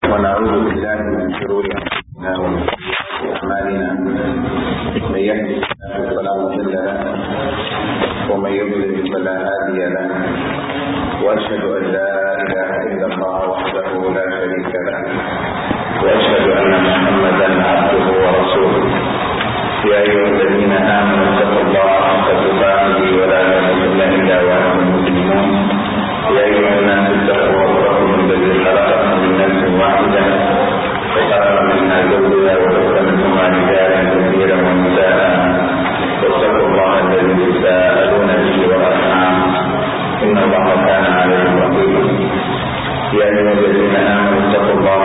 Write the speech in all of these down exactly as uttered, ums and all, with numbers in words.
ونعوذ بالله من شرور انفسنا ومن سيئات اعمالنا من يهده الله فلا مضل له ومن يضلل فلا هادي له واشهد ان لا اله الا الله وحده لا شريك له واشهد ان محمدا عبده ورسوله يا ايها الذين امنوا اتقوا الله حق تقاته ولا تموتن الا وانتم مسلمون يا ايها الناس اتقوا ربكم الذي خلقكم من نفس واحده وخلق منها زوجها وبث منهما رجالا كثيرا ونساء واتقوا الله الذي تساءلون به والارحام ان الله كان عليكم رقيبا يا ايها الذين امنوا اتقوا الله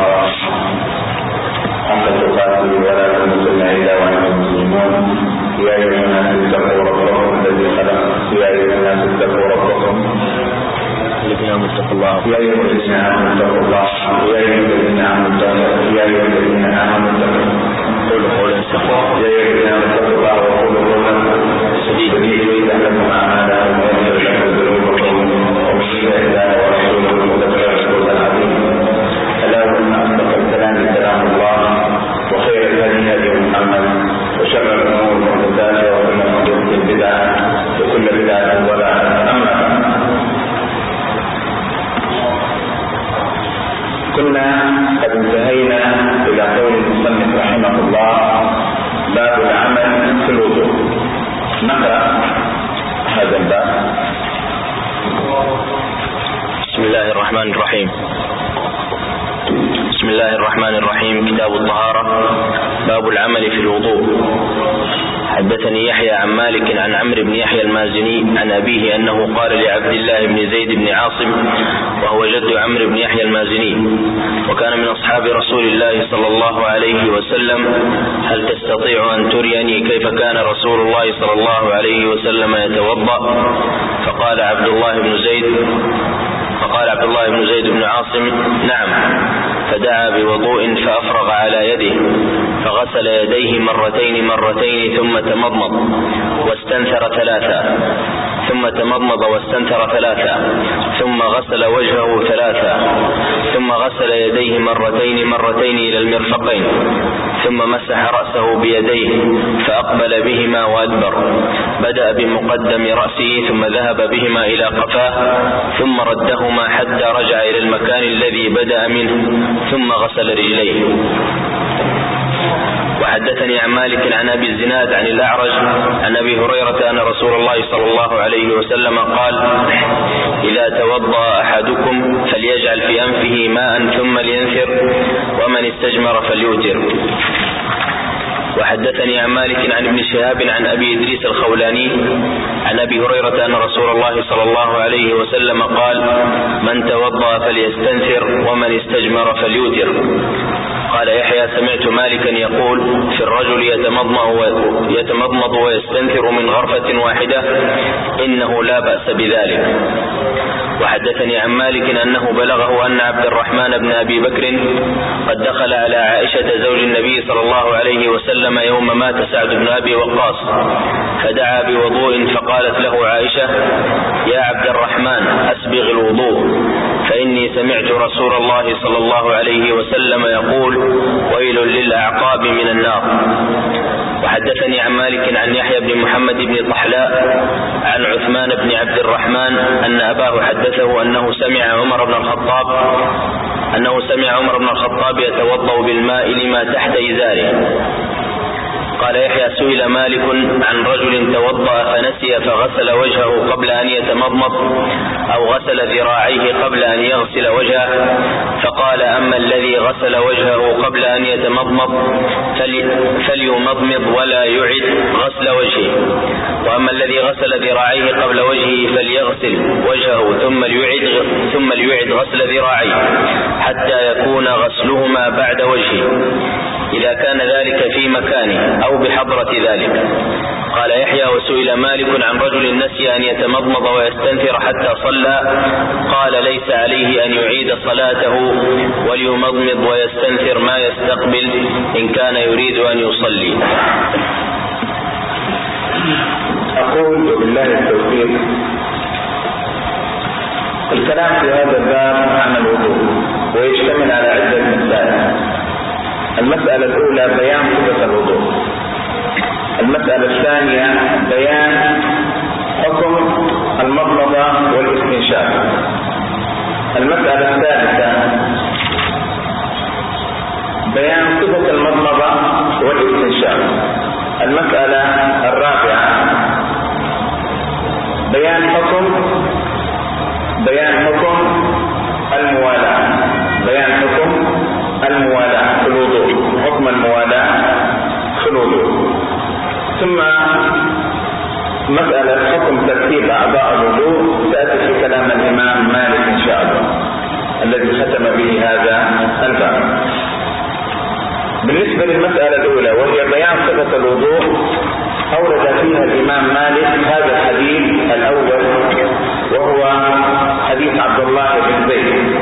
حق تقاته ولا تموتن الا وانتم مسلمون يا ايها الناس اتقوا ربكم الذي خلق يا ايها الناس اتقوا ربكم الذين آمنوا اتقوا الله يا أيها الذين آمنوا اتقوا الله يا أيها الذين آمنوا اتقوا يا أيها الذين آمنوا اتقوا قولوا قولا سديدا يا أيها الذين آمنوا اتقوا الله وقولوا قولا سديدا يصلح لكم أعمالكم ويغفر لكم ذنوبكم ومن يطع الله ورسوله فقد فاز فوزا عظيما ألا وإن أصدق الكلام كلام الله وخير الهدي هدي محمد وشر الأمور محدثاتها وكل محدثة بدعة وكل بدعة ضلالة أما كنا قد انتهينا إلى قول المصنف رحمه الله باب العمل في الوضوء. نقرأ هذا الباب. بسم الله الرحمن الرحيم. بسم الله الرحمن الرحيم. كتاب الطهارة. باب العمل في الوضوء. حدثني يحيى عن مالك عن عمرو بن يحيى المازني عن أبيه أنه قال لعبد الله بن زيد بن عاصم وهو جد عمرو بن يحيى المازني وكان من أصحاب رسول الله صلى الله عليه وسلم: هل تستطيع أن تريني كيف كان رسول الله صلى الله عليه وسلم يتوضأ؟ فقال عبد الله بن زيد فقال عبد الله بن زيد بن عاصم: نعم. فدعا بوضوء فأفرغ على يده فغسل يديه مرتين مرتين ثم تمضمض واستنثر ثلاثا ثم تمضمض واستنثر ثلاثا ثم غسل وجهه ثلاثا ثم غسل يديه مرتين مرتين إلى المرفقين ثم مسح رأسه بيديه فأقبل بهما وأدبر. بدأ بمقدم رأسه ثم ذهب بهما إلى قفاه ثم ردهما حتى رجع إلى المكان الذي بدأ منه ثم غسل رجليه. وحدثني عن مالك عن أبي الزناد عن الأعرج عن أبي هريرة أن رسول الله صلى الله عليه وسلم قال: إذا توضأ أحدكم فليجعل في أنفه ماء ثم لينثر ومن استجمر فليوتر. وحدثني عن مالك عن ابن شهاب عن أبي إدريس الخولاني عن أبي هريرة أن رسول الله صلى الله عليه وسلم قال: من توضأ فليستنثر ومن استجمر فليوتر. قال يحيى: سمعت مالكا يقول في الرجل يتمضمض ويستنثر من غرفة واحدة إنه لا بأس بذلك. وحدثني عن مالك أنه بلغه أن عبد الرحمن بن أبي بكر قد دخل على عائشة زوج النبي صلى الله عليه وسلم يوم مات سعد بن أبي وقاص فدعا بوضوء فقالت له عائشة: يا عبد الرحمن أسبغ الوضوء فإني سمعت رسول الله صلى الله عليه وسلم يقول: ويل للأعقاب من النار. وحدثني عن مالك عن يحيى بن محمد بن طحلاء عن عثمان بن عبد الرحمن أن أباه حدثه أنه سمع عمر بن الخطاب أنه سمع عمر بن الخطاب يتوضأ بالماء لما تحت إزاره. قال يحيى: سئل مالك عن رجل توضأ فنسي فغسل وجهه قبل أن يتمضمض أو غسل ذراعيه قبل أن يغسل وجهه، فقال: أما الذي غسل وجهه قبل أن يتمضمض فليمضمض ولا يعد غسل وجهه، وأما الذي غسل ذراعيه قبل وجهه فليغسل وجهه ثم ليعد ثم ليعد غسل ذراعيه حتى يكون غسلهما بعد وجهه إذا كان ذلك في مكانه أو بحضرة ذلك. قال يحيى: وسئل مالك عن رجل نسي أن يتمضمض ويستنثر حتى صلى، قال: ليس عليه أن يعيد صلاته وليمضمض ويستنثر ما يستقبل إن كان يريد أن يصلي. أقول وبالله التوفيق. الكلام في هذا الباب عن الوضوء ويشتمل على عدة مسائل. المسألة الأولى بيان صفة الوضوء. المسألة الثانية بيان حكم المضمضة والاستنشاق. المسألة الثالثة بيان صفة المضمضة والاستنشاق. المسألة الرابعة بيان حكم بيان حكم الموالاة بيان حكم الموالاة في الوضوء، حكم الموالاة في الوضوء. ثم مسألة حكم ترتيب أعضاء الوضوء تأتي في كلام الإمام مالك إن شاء الله الذي ختم به هذا الباب. بالنسبة للمسألة الأولى وهي بيان صفة الوضوء، أورد فيها الإمام مالك هذا الحديث الأول وهو حديث عبد الله بن زيد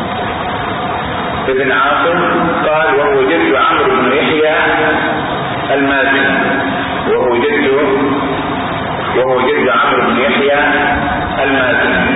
بن عاصم قال وهو جد عمرو بن يحيى المازني وهو جد وهو جد عمرو بن يحيى المازني.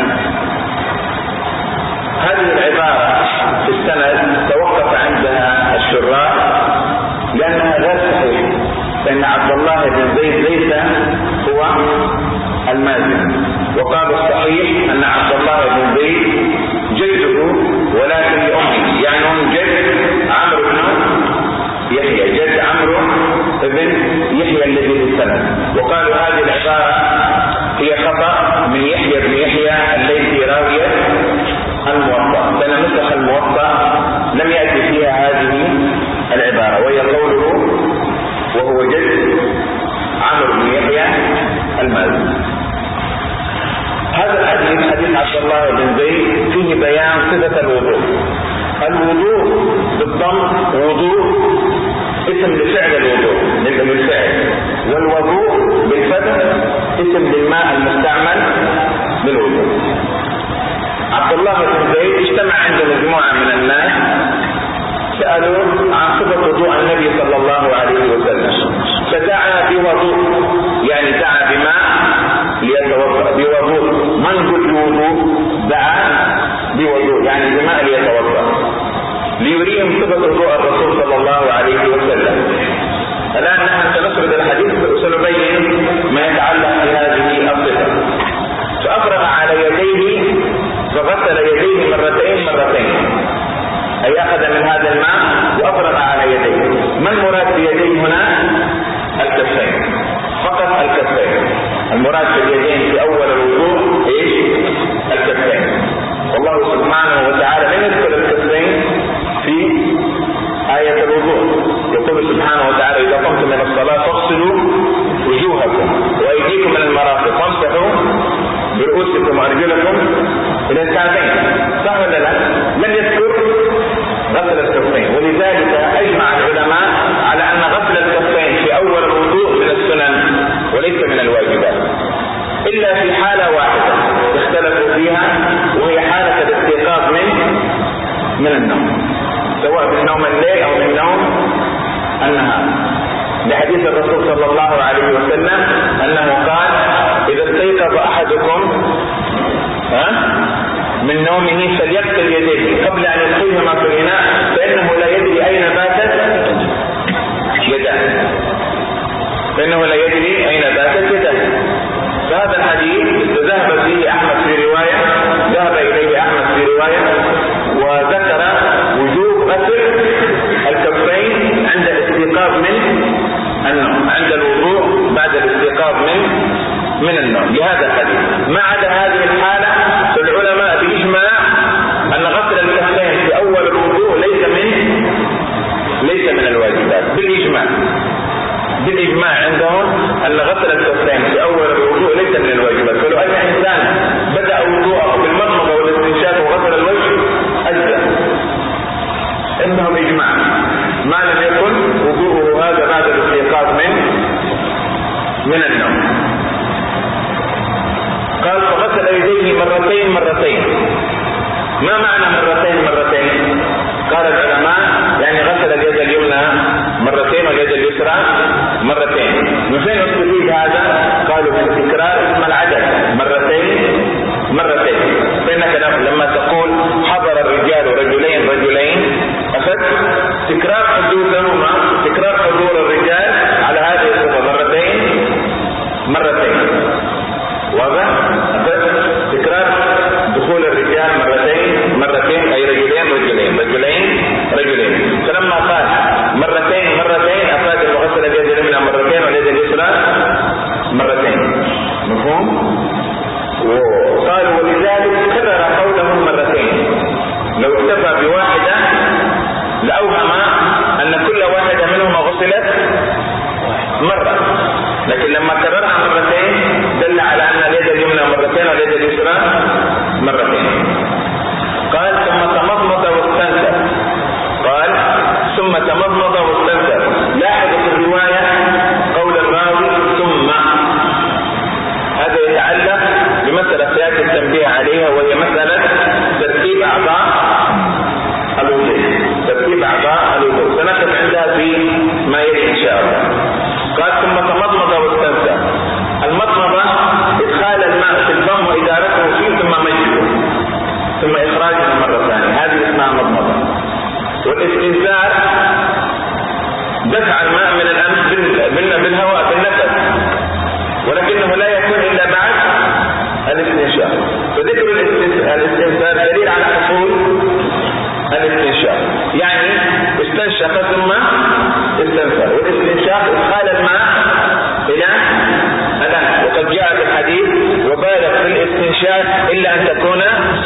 هذه العبارة في السند توقف عندها الشراح لأنها غير صحيحة، فإن عبد الله بن زيد ليس هو المازني، وقالوا الصحيح أن عبد الله بن زيد جده ولكن لأمه، يعني هو جد عمرو بن يحيى جد عمرو بن يحيى الذي في السند. وقالوا هذه العبارة هي خطأ من يحيى بن يحيى الليثي راوية الموطأ، لأن نسخ الموطأ لم يأتي فيها هذه العبارة وهي قوله وهو جد عمرو بن يحيى المازني. هذا الحديث حديث عبد الله بن زيد فيه بيان صفة الوضوء. الوضوء بالضم وضوء اسم لفعل الوضوء للفعل، والوضوء بالفتح اسم للماء المستعمل للوضوء. عبد الله بن زيد اجتمع عنده مجموعة من الناس سألوا عن صفة وضوء النبي صلى الله عليه وسلم، فدعا بوضوء يعني دعا بماء ليتوضأ بوضوء. من قل بوضوء؟ دعا بوضوء يعني بماء ليتوضأ ليريهم صفة وضوء الرسول صلى الله عليه وسلم. الآن نحن سنسرد الحديث وسنبين ما يتعلق بهذه الصفة. فأفرغ على يديه فغسل يديه مرتين مرتين، أي أخذ من هذا الماء وأفرغ على يديه. ما المراد بيديه هنا؟ الكفين فقط، الكفين. المراد باليدين في أول الوضوء إيش؟ الكفين. والله سبحانه وتعالى لم يذكر الكفين في آية الوضوء، يقول سبحانه وتعالى إذا قمتم من الصلاة فاغسلوا وجوهكم وأيديكم من المرافق وامسحوا برؤوسكم وأرجلكم إلى الكعبين، صح ولا لا؟ لم يذكر غسل الكفين، ولذلك أجمع العلماء على أن غسل الكفين في أول الوضوء من السنن وليس من الواجبات، إلا في حالة واحدة اختلفوا فيها وهي حالة الاستيقاظ من من النوم، سواء من نوم الليل أو من نوم النهار، لحديث الرسول صلى الله عليه وسلم أنه قال إذا استيقظ أحدكم ها من نومه فليغسل يديه قبل أن يدخلهما في الإناء فإنه لا يدري أين باتت يداه فإنه لا يدري أين باتت يداه. فهذا الحديث ذهب فيه أحمد في رواية ذهب إليه أحمد في رواية وذكر وجوب غسل الكفين عند الاستيقاظ من النوم، عند الوضوء بعد الاستيقاظ من من النوم لهذا الحديث. ما عدا هذه الحالة فالعلماء بإجماع أن غسل الكفين في أول الوضوء ليس من ليس من الواجبات بالإجماع. بالإجماع عندهم أن غسل الكفين في أول الوضوء ليس من الواجبات، فلو أي إنسان بدأ وضوءه بالمضمضة والاستنشاق وغسل الوجه أجزأ عندهم إجماع، ما لم يكن وضوءه هذا بعد الاستيقاظ من من النوم. قال فغسل يديه مرتين مرتين. ما معنى مرتين مرتين؟ قال العلماء يعني غسل اليد اليمنى مرتين واليد اليسرى مرتين. من فين استفيد هذا؟ قالوا في التكرار اسم العدد مرتين مرتين. فإنك لما تقول حضر الرجال رجلين رجلين أخذت تكرار حدوثهما تكرار حضور الرجال على هذه الصفة مرتين مرتين واضح؟ تكرار دخول الرجال مرتين مرتين أي رجلين رجلين رجلين رجلين. فلما قال مرتين مرتين أفاد المغسل اليد اليمنى مرتين واليد اليسرى مرتين. مفهوم؟ وقال ولذلك كرر قولهم مرتين. لو اكتفى بواحدة لأوهم أن كل واحدة منهما غسلت مرة، لكن لما كررها مرتين دل على أن اليد اليمنى مرتين واليد اليسرى مرتين. قال ثم تمضمض واستنثر. قال ثم تمضمض واستنثر. لاحظ في الرواية قول الراوي ثم، هذا يتعلق بمسألة سيأتي التنبيه عليها، وهي مسألة ترتيب أعضاء الوضوء. ترتيب أعضاء الوضوء سنقف عندها في ما يلي إن شاء الله. قال ثم تمضمض واستنثر. المضمضة إدخال الماء في الفم وإدارته فيه ثم مجده ثم إخراجه مرة ثانية، هذه اسمها مضمضة. والاستنثار دفع الماء من الأنف بالهواء بالنفس، ولكنه لا يكون إلا بعد الاستنشاق. فذكر الاستنثار دليل على حصول الاستنشاق، يعني استنشق ثم استنثر. والاستنشاق إدخال الماء إلى الأنف، وقد جاء في الحديث وبالغ في الاستنشاق إلا أن تكون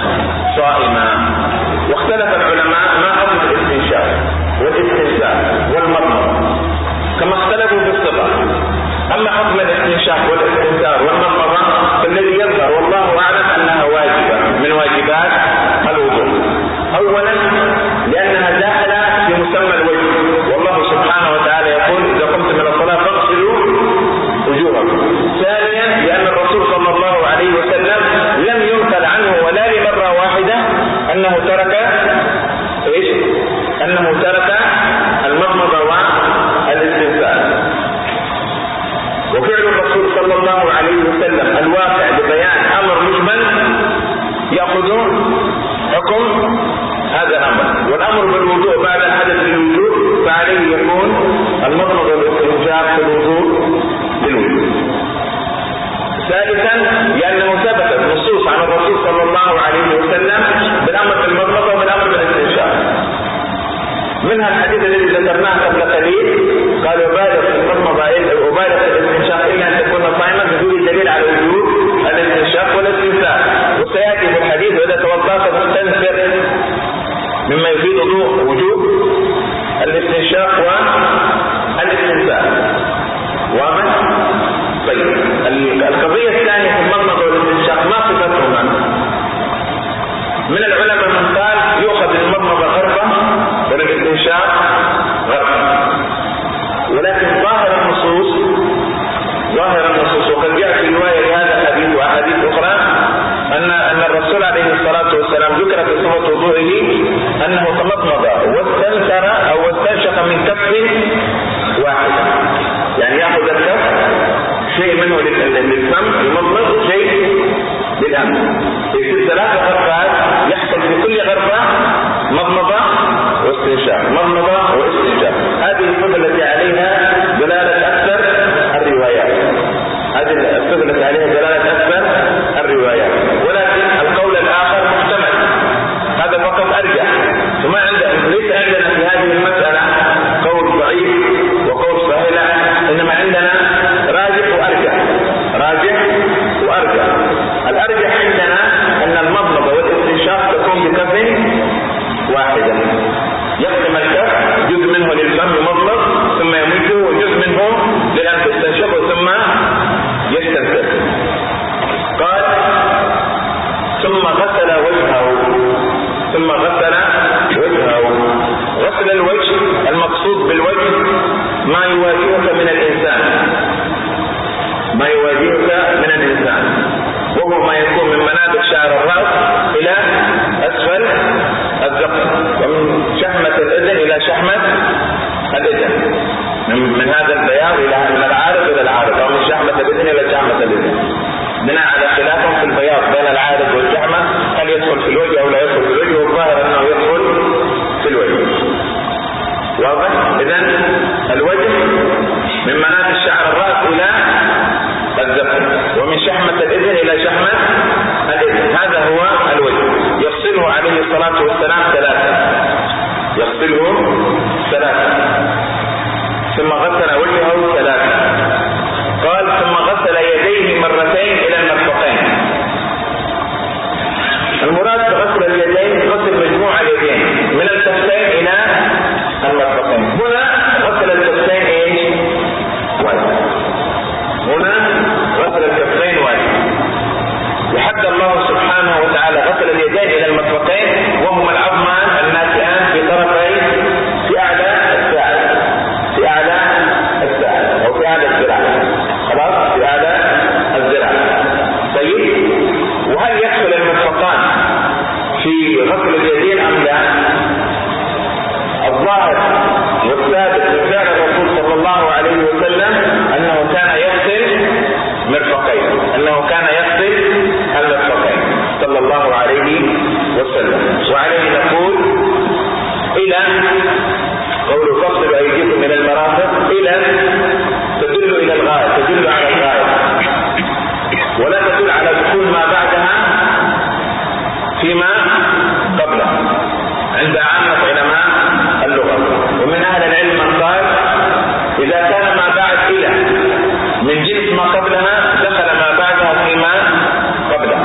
صائما. واختلف العلماء ما حكم الاستنشاق والاستنثار والمضمضة كما اختلفوا في الصفة. أما حكم الاستنشاق والاستنثار والمضمضة فالذي يظهر والله أعلم أنها واجبة من واجبات الوضوء. أولا لأنها داخلة في مسمى الوجه، والله سبحانه وتعالى يقول إذا قمت من الصلاة فاغسلوا وجوهكم. ثانيا لأن الرسول صلى الله عليه وسلم لم ينقل عنه ولا لمرة واحدة أنه ترك إيش؟ أنه ترك المضمضة والاستنثار. وفعل الرسول صلى الله عليه وسلم الواقع ببيان أمر مجمل يأخذ حكم هذا الأمر، والأمر بالوضوء بعد الحدث للوجوب فعليه يكون المضمضة والاستنشاق في الوضوء للوجوب. ثالثا لأنه ثبتت نصوص عن الرسول صلى الله عليه وسلم بالأمر بالمضمضة وبالأمر بالاستنشاق، منها الحديث الذي ذكرناه قبل قليل قال وبالغ في المضمضة وبالغ في الاستنشاق إلا أن تكون صائما، بدون دليل على وجوب الاستنشاق والاستنثار. وسيأتي في الحديث وإذا توضأت فاستنثر مما يفيد وجوب الاستنشاق والاستنثار. واضح؟ طيب القضية الثانية في المضمضة والاستنشاق ما صفتهما؟ من العلماء من قال يؤخذ المضمضة غرفة والاستنشاق غرفة، ولكن ظاهر النصوص ظاهر النصوص وقد جاء في رواية لهذا الحديث وأحاديث أخرى أن أن الرسول عليه الصلاة والسلام ذكر في صفة وضوئه أنه تمضمض واستنثر أو واستنشق من كف واحد، يعني يأخذ الكف شيء منه للفم يمضمض شيء للأنف. في ثلاث غرفات يحصل في كل غرفة مضمضة واستنشاق مضمضة واستنشاق. هذه الصفة التي عليها دلالة أكثر الروايات، هذه الصفة التي عليها دلالة أكثر الروايات، ولكن القول الآخر محتمل، هذا فقط أرجح. ثم ليس عندنا في هذه المسألة قول ضعيف وقول صحيح، إنما عندنا راجح وأرجح راجح وأرجح. الأرجح عندنا أن المضمضة والاستنشاق تكون بكف واحدة، يقسم الكف جزء منه للفم يمضمض ثم يمده وجزء منه للأنف يستنشق ثم يستنثر. قال ثم غسل وجهه ثم غسل وجهه. غسل الوجه المقصود بالوجه ما يواجهك من الإنسان ما يواجهك من الإنسان وهو ما يكون من منابت شعر الرأس إلى أسفل الذقن، ومن شحمة الأذن إلى شحمة الأذن، من هذا البياض إلى من العارض إلى العارض، أو من شحمة الأذن إلى شحمة الأذن، بناء على خلاف في البياض بين العارض والشحمة، هل يدخل في الوجه أو لا يدخل في الوجه، والظاهر أنه يدخل في الوجه. يغسله ثلاثة، ثم غسل وجهه ثلاثة. قال ثم غسل يديه مرتين إلى المرفقين. المراد بغسل اليدين غسل مجموع اليدين من الكفين إلى المرفقين. هنا غسل الكفين ايش؟ واحد. هنا غسل الكفين واحد. وحد الله سبحانه وتعالى غسل اليدين إلى المرفقين وهما العظمان الناتئان في طرفي في أعلى الساعد، في أعلى الساعد أو في أعلى الذراع، خلاص، في أعلى الذراع. طيب، وهل يدخل المرفقان في غسل اليدين أم لا؟ الظاهر والثابت من فعل الرسول صلى الله عليه وسلم أنه كان يغسل مرفقين، أنه كان يغسل المرفقين صلى الله عليه وسلم. وعليه نقول إلى قول فاغسلوا أيديكم من المرافق، إلى تدل إلى الغاية، تدل على الغاية ولا تدل على دخول ما بعدها فيما قبله عند عامة علماء اللغة. ومن أهل العلم من قال إذا كان ما بعد إلى من جنس ما قبلها دخل ما بعدها فيما قبلها،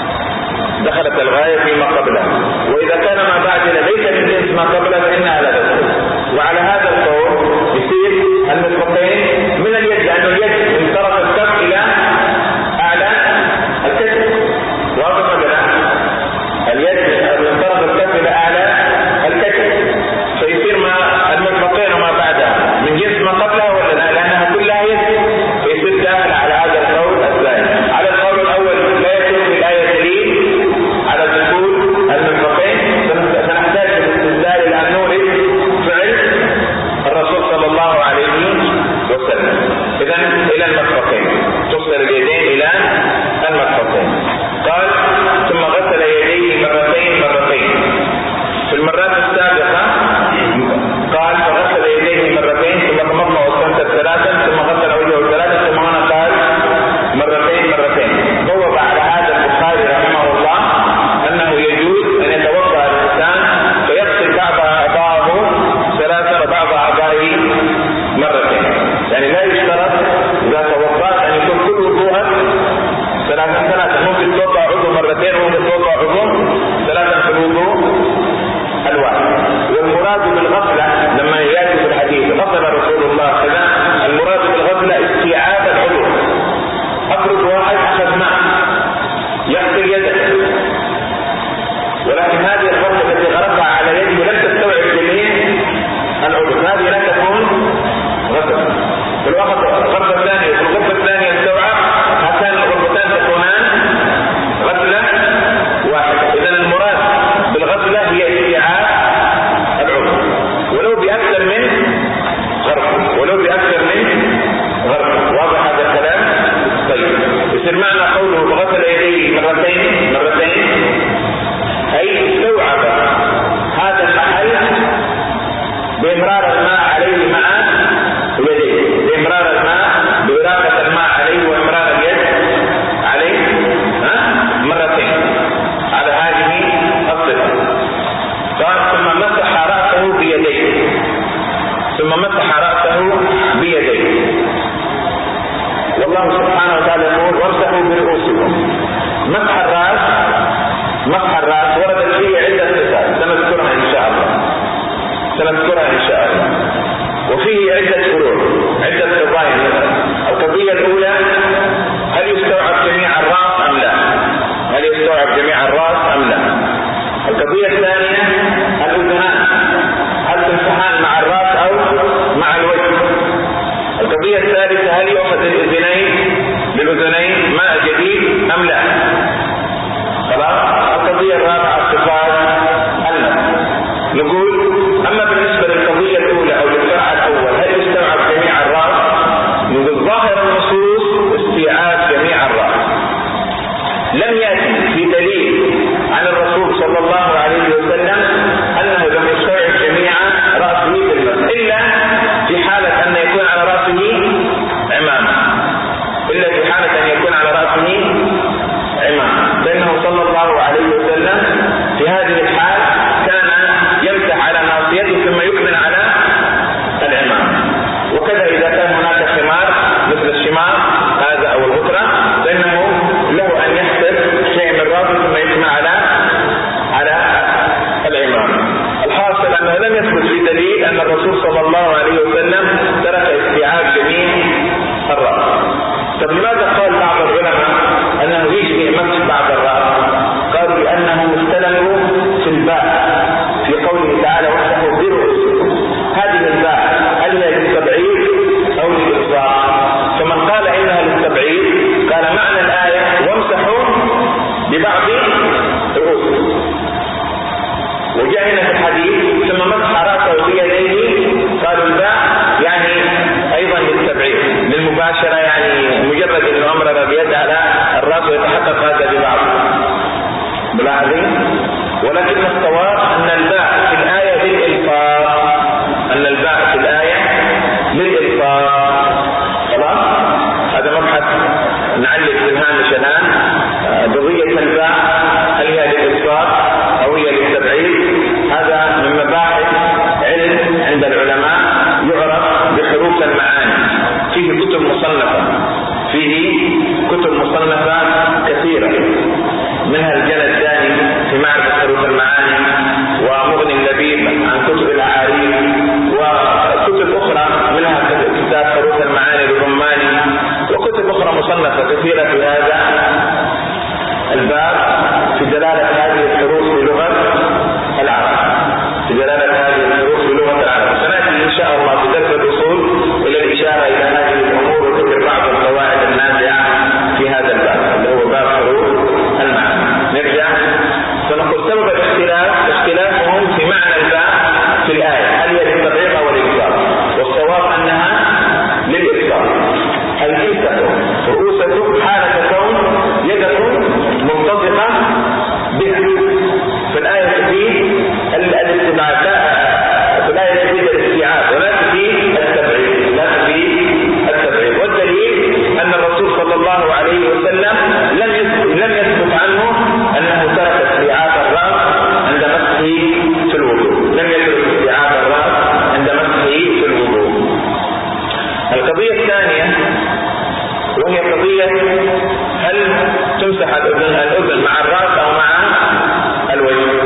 دخلت الغاية فيما قبلها. وإذا كان ما بعد إلى ليس من جنس ما قبلها فإنها لا تدخل. وعلى هذا القول يصير المرفقين من اليد، لأن اليد من طرف الكف إلى أعلى الكتف، واضح ولا لا؟ اليد من طرف الكف إلى أعلى الكتف، فيصير ما المرفقين وما بعدها من جنس ما قبلها ولا لا؟ لأنها كلها يد، فيصير داخل على هذا القول الثاني. على القول الأول لا يكون في الآية دليل على دخول المرفقين، سنحتاج بالاستدلال إلى أن نورد فعل الرسول صلى الله عليه وسلم. إذن إلى المرفقين، تغسل اليدين إلى المرفقين. قال ثم غسل يديه مرتين مرتين. في المرات السابقة قال فغسل يديه مرتين ثم تمضمض واستنثر ثلاثا ثم غسل وجهه ثلاثا، ثم هنا قال مرتين مرتين. بوب على هذا البخاري رحمه الله أنه يجوز أن يتوضأ الإنسان فيغسل بعض أعضائه ثلاثا وبعض أعضائه مرتين. يعني لا يشترط إذا توضأت أن يكون كل وضوءك ثلاثا ثلاثا، ممكن توضأ عضو مرتين وممكن توضأ عضو ثلاثا في الوضوء الواحد. والمراد بالغسلة لما يأتي في الحديث غسل رسول الله كذا، المراد بالغسلة استيعاب العضو. أفرض واحد أخذ ماء يغسل يده، ولكن هذه الغسلة التي غرقها على يده لم تستوعب جميع العضو، هذه لا تكون غسلة. في الوقت الغرفة الثانية في الغرفة الثانية استوعب، هاتان الغرفتان تكونان غسلة واحدة. إذن المراد بالغسلة هي استيعاب العضو ولو بأكثر من غرفة، ولو بأكثر من غرفة. واضح هذا الكلام؟ طيب، يصير معنى قوله بغسل يديه مرتين مرتين أي استوعب هذا المحل بإمرار الماء عليه مع يديه، بإمرار الماء بإراقة الماء عليه وإمرار اليد عليه ها مرتين على هذه الصفة. قال ثم مسح رأسه بيديه، ثم مسح رأسه بيديه. والله سبحانه وتعالى يقول وامسحوا برؤوسكم. مسح الرأس، مسح الرأس وردت فيه عدة صفات سنذكرها إن شاء الله، سنذكرها إن شاء الله. وفيه عدة فروع، عدة قضايا. القضية الأولى هل يستوعب جميع الرأس أم لا؟ هل يستوعب جميع الرأس أم لا؟ القضية الثانية الأذنان، هل تمسحان مع الرأس أو مع الوجه؟ القضية الثالثة هل يؤخذ الأذنين بالأذنين ماء جديد أم لا؟ خلاص. القضية الرابعة الصفات المس. نقول أما بالنسبة للقضية الأولى أو للفرع الأول هل يستوعب جميع الرأس؟ نقول ظاهر النصوص استيعاب جميع الرأس. لم يأتي في دليل عن الرسول صلى الله عليه وسلم هل هي للتبعيض أو الإكثار؟ والصواب أنها للإكثار. أي امسكوا رؤوسكم حالة كون يدكم ملتصقة بها. في الآية تفيد الاستبعاد، في الآية تفيد الاستيعاب ولا تفيد التبعيض، لا تفيد التبعيض. والدليل أن الرسول صلى الله عليه وسلم لم يثبت لم يثبت عنه أنه ترك استيعاب الرأس عند مسحه في الوضوء، لم يترك استيعاب الرأس عند مسحه في الوضوء. القضية الثانية وهي قضية هل تمسح الأذن الأذن مع الرأس أو مع الوجه.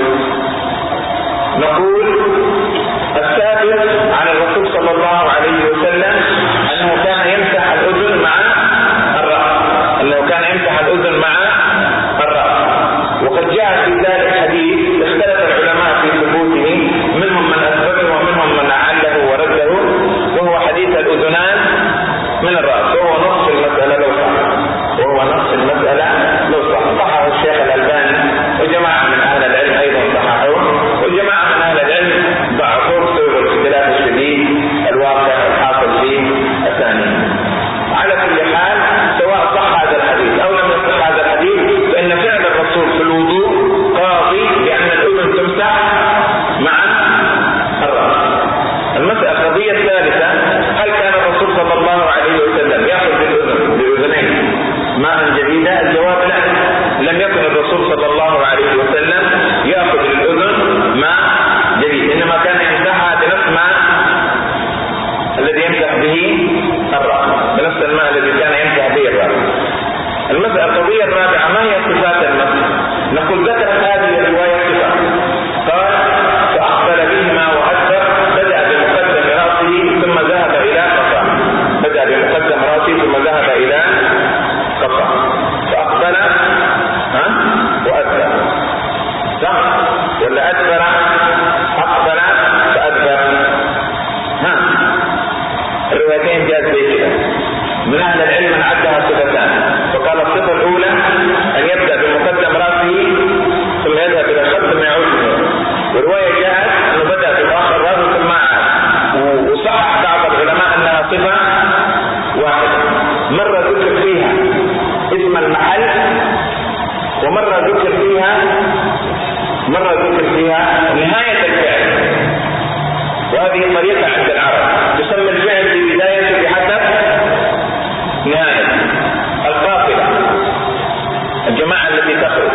نقول الثابت عن الرسول صلى الله عليه وسلم أنه كان يمسح الأذن مع الرأس، أنه كان يمسح الأذن مع الرأس. وقد جاء في ذلك حديث اختلف العلماء في ثبوته، منهم من أثبته ومنهم من أعله ورده، وهو حديث الأذنان من الرأس، وهو نص المسألة لو صح، وهو نص المسألة لو صح. صححه الشيخ الألباني وجماعة من أهل العلم أيضا صححوه، وجماعة من أهل العلم ضعفوه بسبب الاختلاف الشديد الواقع الحاصل في الثاني. على كل حال سواء صح هذا الحديث أو لم يصح هذا الحديث، فإن فعل الرسول في الوضوء قاضي بأن الأذن تمسح مع الرأس. المسألة القضية الثالثة، هل كان الرسول صلى الله عليه وسلم يأخذ بالأذن بأذنين ماء جديدا؟ الجواب لا، لم يكن الرسول صلى الله عليه وسلم يأخذ بالأذن ماء جديد، إنما كان يمسحها بنفس الماء الذي يمسح به الرأس، بنفس الماء الذي كان يمسح به الرأس. المسألة القضية الرابعة، ما هي صفات المسح؟ نقول ذكرت هذه الرواية صفات، قال فأقبل بهما وأدبر، بدأ بمقدم رأسه ثم ذهب إلى قفاه، بدأ بمقدم رأسه ثم ذهب إلى قفاه. فأقبل ها وأدبر، صح ولا أدبر؟ أقبل فأدبر، ها الروايتين جاءت بكذا. من أهل العلم من عدها صفتان، فقال الصفة الأولى أن يبدأ بمقدم رأسه ثم يذهب إلى الخلف ثم يعود منه، ورواية جاءت أنه بدأ بمؤخر رأسه ثم عاد. وصح بعض العلماء أنها صفة واحدة، مرة ذكر فيها اسم المحل، ومرة ذكر فيها مرة ذكر فيها نهاية الفعل. وهذه طريقة عند العرب، تسمى الفعل في بدايته بحسب نهاية. القافلة الجماعة التي تخرج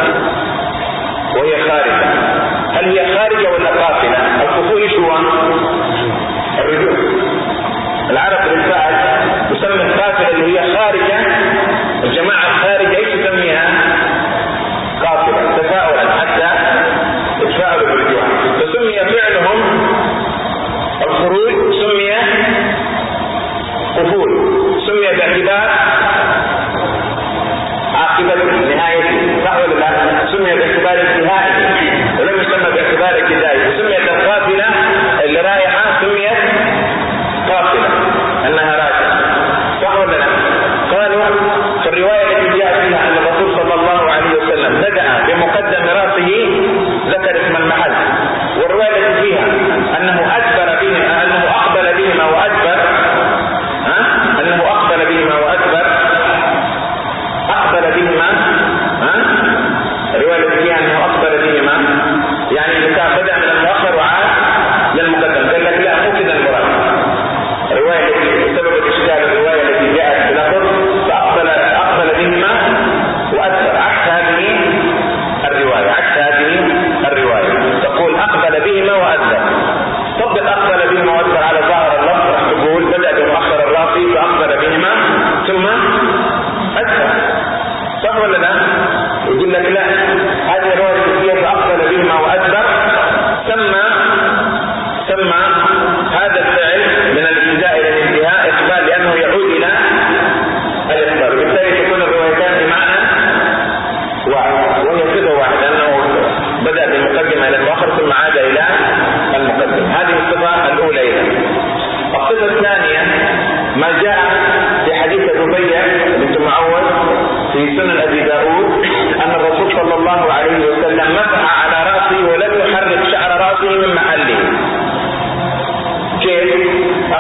وهي خارجة، هل هي خارجة ولا قافلة؟ القفول شو؟ الرجوع. العرب بالفعل تسمى القافلة اللي هي خارجة، الجماعة الخارجة ايش تسميها؟ قافلة، تفاؤلا حتى يتفاعلوا بالرجوع. فسمي فعلهم الخروج، سمي قفول، سمي باعتبار عاقبة نهايته، صح ولا لا؟ سمي باعتبار انتهائه ولم يسمى باعتبار ابتدائه. وسميت القافلة اللي رايحة سميت قافلة انها راجعة، صح ولا لا؟ قالوا في الرواية التي جاءت فيها ان الرسول صلى الله عليه وسلم بدأ بمقدم راسه ذكر اسم المحل، والرواية التي فيها انه ادبر بهما، انه اقبل بهما وادبر، ها انه اقبل بهما وادبر، اقبل بهما، ها الرواية التي فيها انه اقبل بهما يعني اذا كان بدأ من المؤخر وعاد للمقدم. قال لك لا، مو كذا المراد. الرواية التي سبب الاشكال الرواية التي جاءت بلفظ فاقبل اقبل بهما وادبر، عكس هذه الرواية، عكس هذه الرواية تقول اقبل بهما وادبر. طبق اقبل بهما وادبر على ظاهر اللفظ، راح تقول بدأ بمؤخر الراسي فاقبل بهما ثم ادبر، صح ولا لا؟ يقول لك لا، هذه الرواية التي فاقبل بهما وادبر سمى سمى هذا الفعل من الابتداء الى الانتهاء اقبال، لانه يعود الى الاقبال، بالتالي تكون الروايتان بمعنى واحد، وهي صفة واحدة، انه بدأ بالمقدمة الى المؤخر ثم عاد الى المقدم. هذه الصفة الاولى. اذا الصفة الثانية ما جاء في حديث ربيع بنت معوذ في سنن ابي داود ان الرسول صلى الله عليه وسلم مسح على رأسه ولم يحرك شعر رأسه من محله،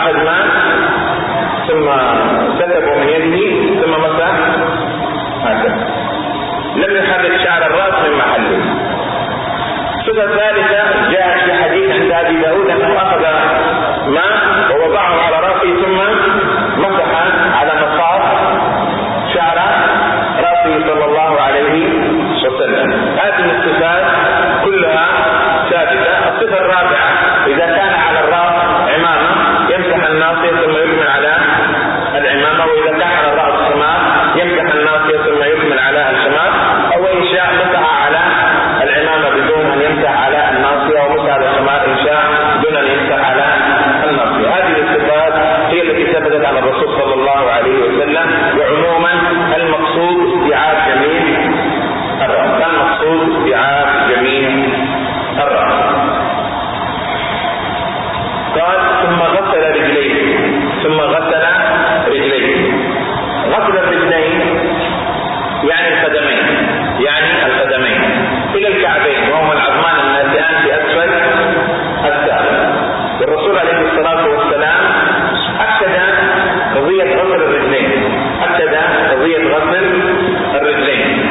أخذ ماء ثم سكبه من يده ثم مسح هكذا، لم يحرك شعر الرأس من محله. الصفة الثالثة جاءت في حديث عند أبي داود أنه أخذ ماء ووضعه على رأسه ثم مسح على مصاف شعر رأسه صلى الله عليه وسلم. هذه الصفات كلها ثابتة. الصفة الرابعة إذا كان على الرأس عمامة يمسح الناصية ثم يكمل على العمامة، وإذا كان على الرأس خمار يمسح الناصية ثم يكمل على الخمار، أو إن شاء مسح على العمامة بدون أن يمسح على الناصية، ومسح على الخمار إن شاء بدون أن يمسح على الناصية. هذه الصفات هي التي ثبتت على الرسول صلى الله عليه وسلم. وعموما المقصود استيعاب جميع الرأس، المقصود استيعاب جميع الرأس. قال ثم غسل رجليه، ثم غسل رجليه. غسل الرجلين يعني القدمين، يعني القدمين إلى الكعبين، وهما العظمان الناتئان في أسفل الساق. والرسول عليه الصلاة والسلام أكد قضية غسل الرجلين، أكد قضية غسل الرجلين.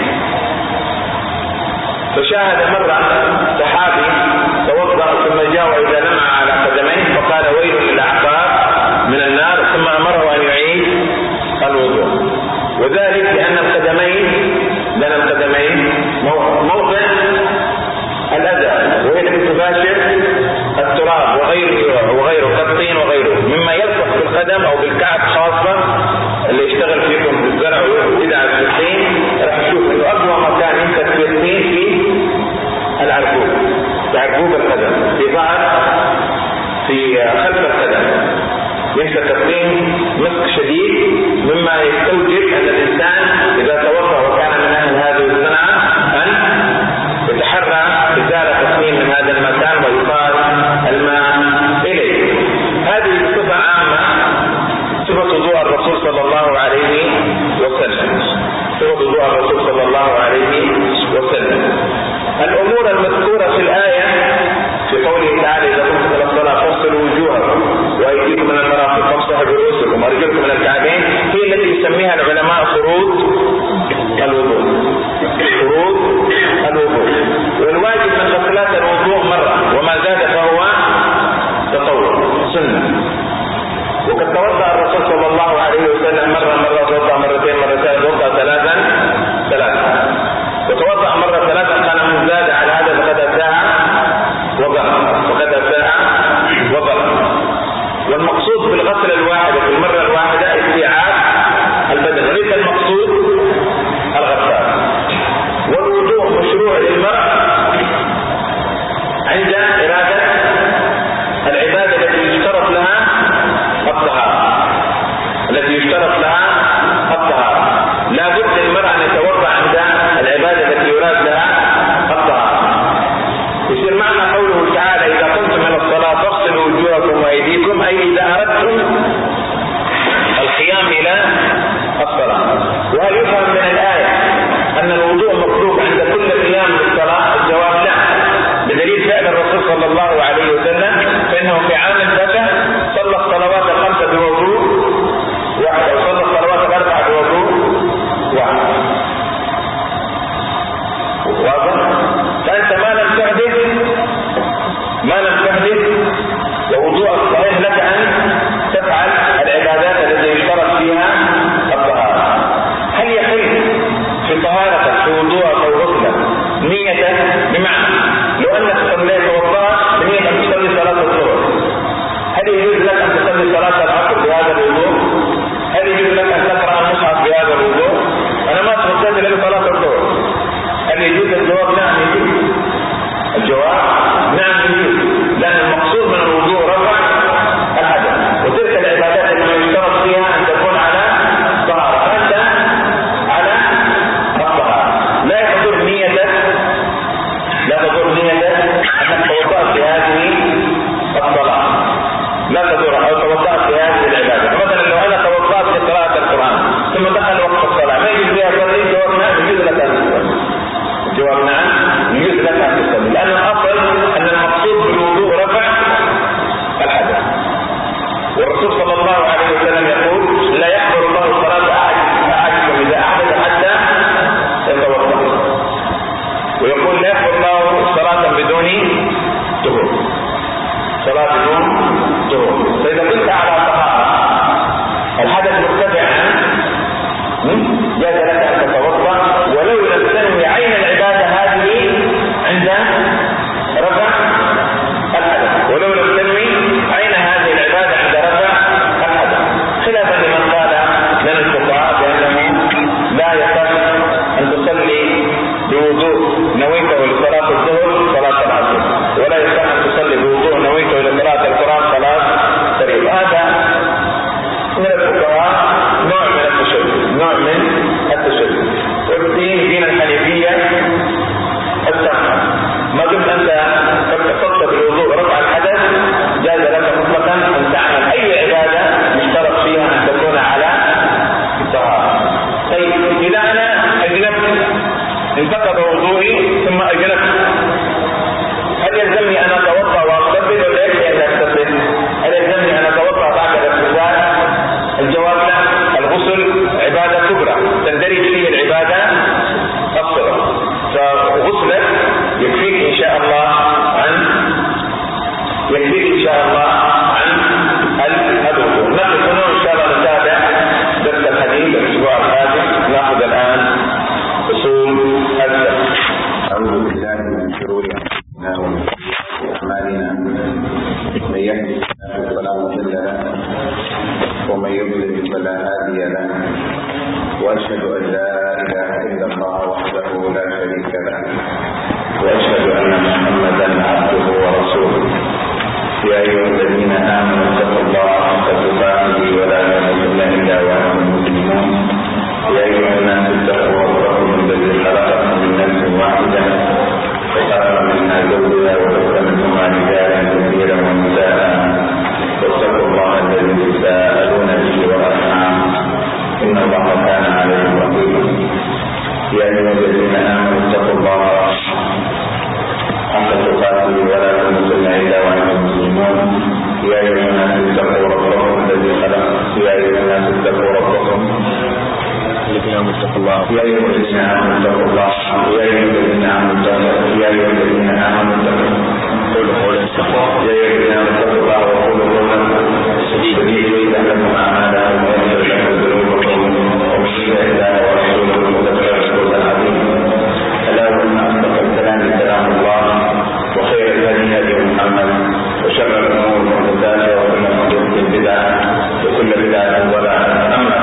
فشاهد مرة صحابي توضأ ثم جاء وإذا لمع على قدميه فقال ويل للأعقاب من النار، ثم أمره أن يعيد الوضوء. وذلك لأن القدمين لأن القدمين موضع الأذى، وهي التي تباشر التراب وغيره وغيره كالطين وغيره مما يلصق بالقدم أو بالكعب، خاصة اللي يشتغل فيكم بالزرع ويدعى في الطين راح يشوف إنه أقوى مكان يمسك في الطين في العرقوب، في عرقوب القدم، في ظهر في خلف القدم يمسك الطين مسك شديد، مما يستوجب أن الإنسان إذا توضأ وكان من أهل هذه الصنعة أن يتحرى إزالة الطين من هذا المكان ويصال الماء إليه. هذه صفة عامة، صفة وضوء الرسول صلى الله عليه وسلم، صفة وضوء الرسول صلى الله عليه وسلم. الأمور المذكورة في الآية في قوله تعالى إذا كنتم إلى الصلاة فاغسلوا وجوهكم وأيديكم من المرافق وامسحوا برؤوسكم وأرجلكم من الكعبين، هي التي يسميها العلماء فروض الوضوء، فروض الوضوء. والواجب من غسلات الوضوء مرة، وما زاد فهو تطوع سنة. وقد توضأ الرسول صلى الله عليه وسلم مرة مرة توضأ مرتين مرتين توضأ ثلاثا ثلاثا وتوضأ مرة ثلاثا، كان من زاد على هذا فقد ساعة وضرب فقد ساعة وضرب. والمقصود بالغسل الواحدة في المرة الواحدة استيعاب البدن، وليس المقصود الغسال. والوضوء مشروع للمرء عند إرادة العبادة التي يشترط لها الطهارة، التي يشترط لها الطهارة. لا بد للمرء أن يتوضأ عند العبادة التي يراد لها الطهارة. يصير معنى قوله تعالى إذا قمتم إلى الصلاة فاغسلوا وجوهكم وأيديكم، أي إذا أردتم القيام إلى الصلاة. وهل يفهم من الآية أن الوضوء مطلوب عند كل قيام للصلاة؟ الجواب لا، بدليل فعل الرسول صلى الله عليه وسلم، فإنه في عام الفتح صلى الصلوات الخمسة بوضوء واحد، وصلى الصلوات الأربعة بوضوء واحد. واضح؟ فأنت ما لم تحدث ما لم تحدث ووضوء الصحيح لك أن تفعل العبادات التي يشترط فيها الطهارة. هل يحل في طهارتك في وضوءك أو غسلك نية؟ بمعنى لو أنك صليت وضوءك بنية أن تصلي صلاة الظهر، هل يجوز لك أن تصلي صلاة العصر بهذا الوضوء؟ هل يجوز لك أن تقرأ المصحف بهذا الوضوء؟ أنا ما توضأت إلا صلاة الظهر، هل يجوز؟ الجواب نعم يجوز. الجواب نعم يجوز، لأن المقصود من الوضوء رفع الحدث، وتلك العبادات التي يشترط فيها أن تكون على طهارة، فأنت على الطهارة. لا يحضر نيتك لا تضر نيتك أنك توضأت في هذه الصلاة، لا تضر أو توضأت في هذه العبادة. مثلا لو أنا توضأت في قراءة القرآن ثم دخل وقت الصلاة ما يجوز لي أصلي؟ الجواب نعم يجوز لك أن تصلي. الجواب نعم يجوز لك أن تصلي، لأن الأصل أن المقصود بالوضوء رفع الحدث. والرسول صلى الله عليه وسلم يقول لا يقبل الله صلاة أحدكم إذا أحدث حتى يتوضأ، ويقول لا يقبل الله صلاة بدون طهور، صلاة بدون طهور. فإذا كنت على طهارة الحدث مرتفع جاز لك أن تتوضأ ولو لم تنوي عين العبادة هذه عند رفع الحدث، ولو لم تنوي عين هذه العبادة عند رفع الحدث، خلافا لمن قال من الفقهاء بأنه لا يصح أن تصلي بوضوء نويته لصلاة الظهر صلاة العصر، ولا يصح أن تصلي بوضوء نويته لصلاة القرآن صلاة الفجر. هذا من الفقهاء نوع من التشدد، نوع من التشدد. والدين دين الحنيفية السمحة، ما دمت أنت قد قصدت بالوضوء رفع الحدث جاز لك مطلقا أن تعمل أي عبادة مشترط فيها أن تكون على طهارة. طيب إذا أنا أجنبت انتقض وضوئي ثم أجنبت، هل يلزمني أن أتوضأ وأغتسل ولا يكفي أن أغتسل؟ هل يلزمني أن أتوضأ بعد الاغتسال؟ الجواب لا، الغسل عبادة كبرى تندرج فيه العبادة الصغرى، فغسلك يكفيك إن شاء الله عن يكفيك إن شاء الله عن الوضوء. نقف هنا إن شاء الله نتابع درس الحديث الأسبوع القادم. نأخذ الآن أصول الفقه. أعوذ بالله من شرور أنفسنا ومن سيئات أعمالنا، من يهده الله فلا مضل له ومن يضلل فلا هادي له، وأشهد أن لا إله إلا الله وحده لا شريك له، وأشهد أن محمدا عبده ورسوله. يا أيها الذين آمنوا اتقوا الله حق تقاته ولا تموتن إلا وأنتم مسلمون. يا أيها الناس اتقوا ربكم الذي خلقكم من نفس واحدة وخلق منها زوجها وبث منهما رجالا كثيرا ونساء، واتقوا الله الذي تساءلون به والأرحام إن الله كان عليكم رقيبا. يا أيها الذين آمنوا اتقوا الله حق تقاته ولا تموتن إلا وأنتم مسلمون. يا أيها الناس اتقوا ربكم الذي خلقكم يا أيها الناس اتقوا ربكم الذين آمنوا اتقوا الله يا أيها الذين آمنوا اتقوا الله يا أيها الذين آمنوا اتقوا يا أيها الذين آمنوا اتقوا قولوا قولا سديدا يا أيها الذين آمنوا اتقوا الله وقولوا قولا سديدا يصلح لكم أعمالكم ويغفر لكم ذنوبكم ومن يطع الله ورسوله فقد فاز فوزا عظيما. ألا وإن أصدق الكلام كلام الله، وخير الهدي هدي محمد، وشر الأمور محدثاتها وكل محدثة بدعة وكل بدعة ضلالة. أما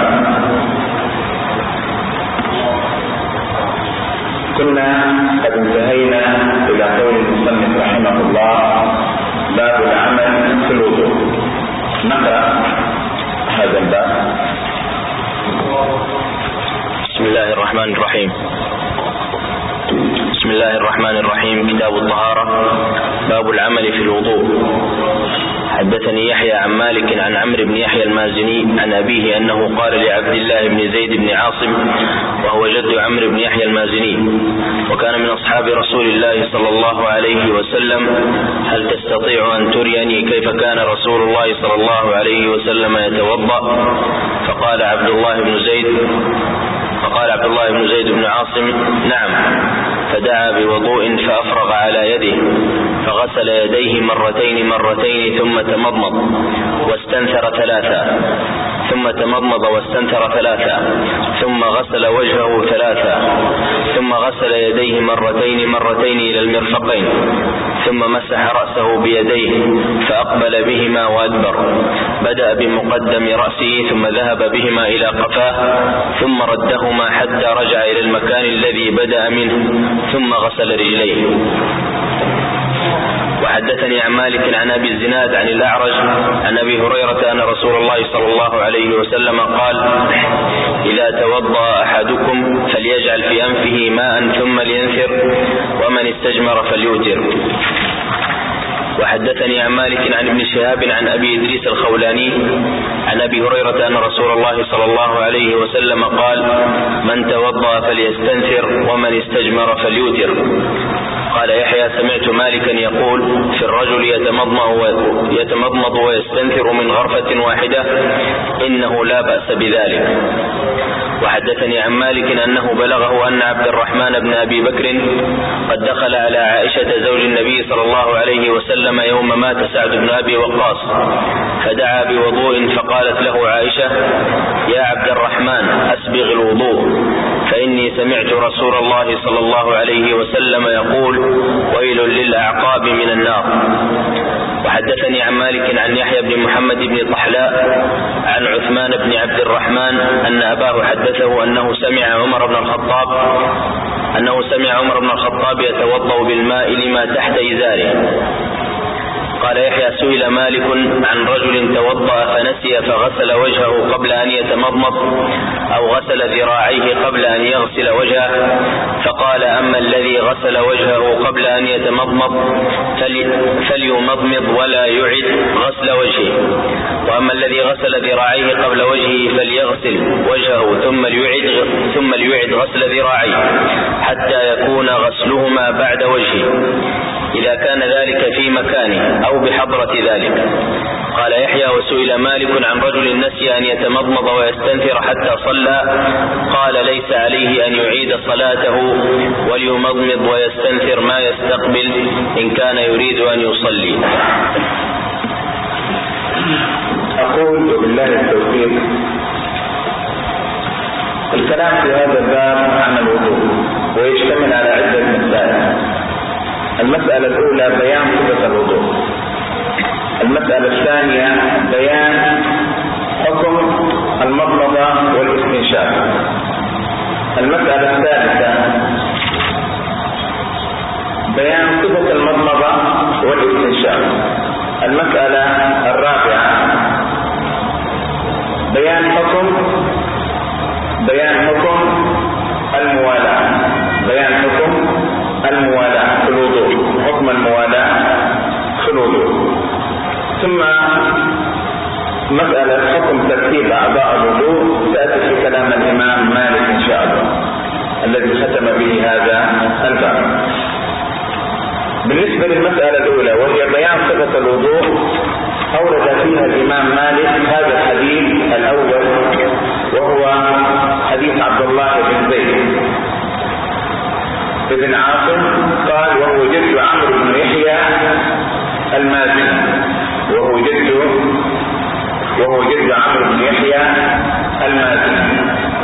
كنا قد انتهينا إلى قول المصنف رحمه الله باب العمل في الوضوء. نقرأ هذا الباب. بسم الله الرحمن الرحيم. بسم الله الرحمن الرحيم. كتاب الطهارة. باب العمل في الوضوء. حدثني يحيى عن مالك عن عمرو بن يحيى المازني عن أبيه أنه قال لعبد الله بن زيد بن عاصم وهو جد عمرو بن يحيى المازني وكان من أصحاب رسول الله صلى الله عليه وسلم: هل تستطيع أن تريني كيف كان رسول الله صلى الله عليه وسلم يتوضأ؟ فقال عبد الله بن زيد فقال عبد الله بن زيد بن عاصم: نعم. فدعا بوضوء فأفرغ على يده فغسل يديه مرتين مرتين ثم تمضمض واستنثر ثلاثا ثم تمضمض واستنثر ثلاثا ثم غسل وجهه ثلاثا ثم غسل يديه مرتين مرتين إلى المرفقين ثم مسح رأسه بيديه فأقبل بهما وأدبر، بدأ بمقدم رأسه ثم ذهب بهما إلى قفاه ثم ردهما حتى رجع إلى المكان الذي بدأ منه ثم غسل رجليه. وحدثني عن مالك عن أبي الزناد عن الأعرج عن أبي هريرة أن رسول الله صلى الله عليه وسلم قال: إذا توضأ أحدكم فليجعل في أنفه ماء ثم لينثر ومن استجمر فليوتر. وحدثني عن مالك عن ابن شهاب عن أبي إدريس الخولاني عن أبي هريرة أن رسول الله صلى الله عليه وسلم قال: من توضأ فليستنثر ومن استجمر فليوتر. قال يحيى سمعت مالكا يقول في الرجل يتمضمض, يتمضمض ويستنثر من غرفة واحدة إنه لا بأس بذلك. وحدثني عن مالك أنه بلغه أن عبد الرحمن بن أبي بكر قد دخل على عائشة زوج النبي صلى الله عليه وسلم يوم مات سعد بن أبي وقاص فدعا بوضوء فقالت له عائشة يا عبد الرحمن أسبغ الوضوء فإني سمعت رسول الله صلى الله عليه وسلم يقول ويل للأعقاب من النار. وحدثني عن مالك عن يحيى بن محمد بن طحلاء عن عثمان بن عبد الرحمن أن أباه حدثه أنه سمع عمر بن الخطاب أنه سمع عمر بن الخطاب يتوضأ بالماء لما تحت إزاره. قال يحيى سئل مالك عن رجل توضأ فنسي فغسل وجهه قبل أن يتمضمض أو غسل ذراعيه قبل أن يغسل وجهه فقال أما الذي غسل وجهه قبل أن يتمضمض فليمضمض ولا يعد غسل وجهه، وأما الذي غسل ذراعيه قبل وجهه فليغسل وجهه ثم ليعد, ثم ليعد غسل ذراعيه حتى يكون غسلهما بعد وجهه إذا كان ذلك في مكانه أو بحضرة ذلك. قال يحيى وسئل مالك عن رجل نسي أن يتمضمض ويستنثر حتى صلى قال ليس عليه أن يعيد صلاته وليمضمض ويستنثر ما يستقبل إن كان يريد أن يصلي. أقول وبالله التوفيق الكلام في هذا الباب عن الوضوء ويشتمل على عدة مسائل. المسألة الأولى بيان صفة الوضوء، المسألة الثانية بيان حكم المضمضة والاستنشاق، المسألة الثالثة بيان صفة المضمضة والاستنشاق، المسألة الرابعة بيان حكم بيان حكم الموالاة بيان حكم الموالاة في الوضوء، حكم الموالاة في الوضوء، ثم مسألة حكم ترتيب أعضاء الوضوء تأتي في كلام الإمام مالك إن شاء الله الذي ختم به هذا الباب. بالنسبة للمسألة الأولى وهي بيان صفة الوضوء أورد فيها الإمام مالك هذا الحديث الأول وهو حديث عبد الله بن زيد ابن عاصم قال وهو جد عمرو بن يحيى المازني وهو جد وهو جد عمرو بن يحيى المازني.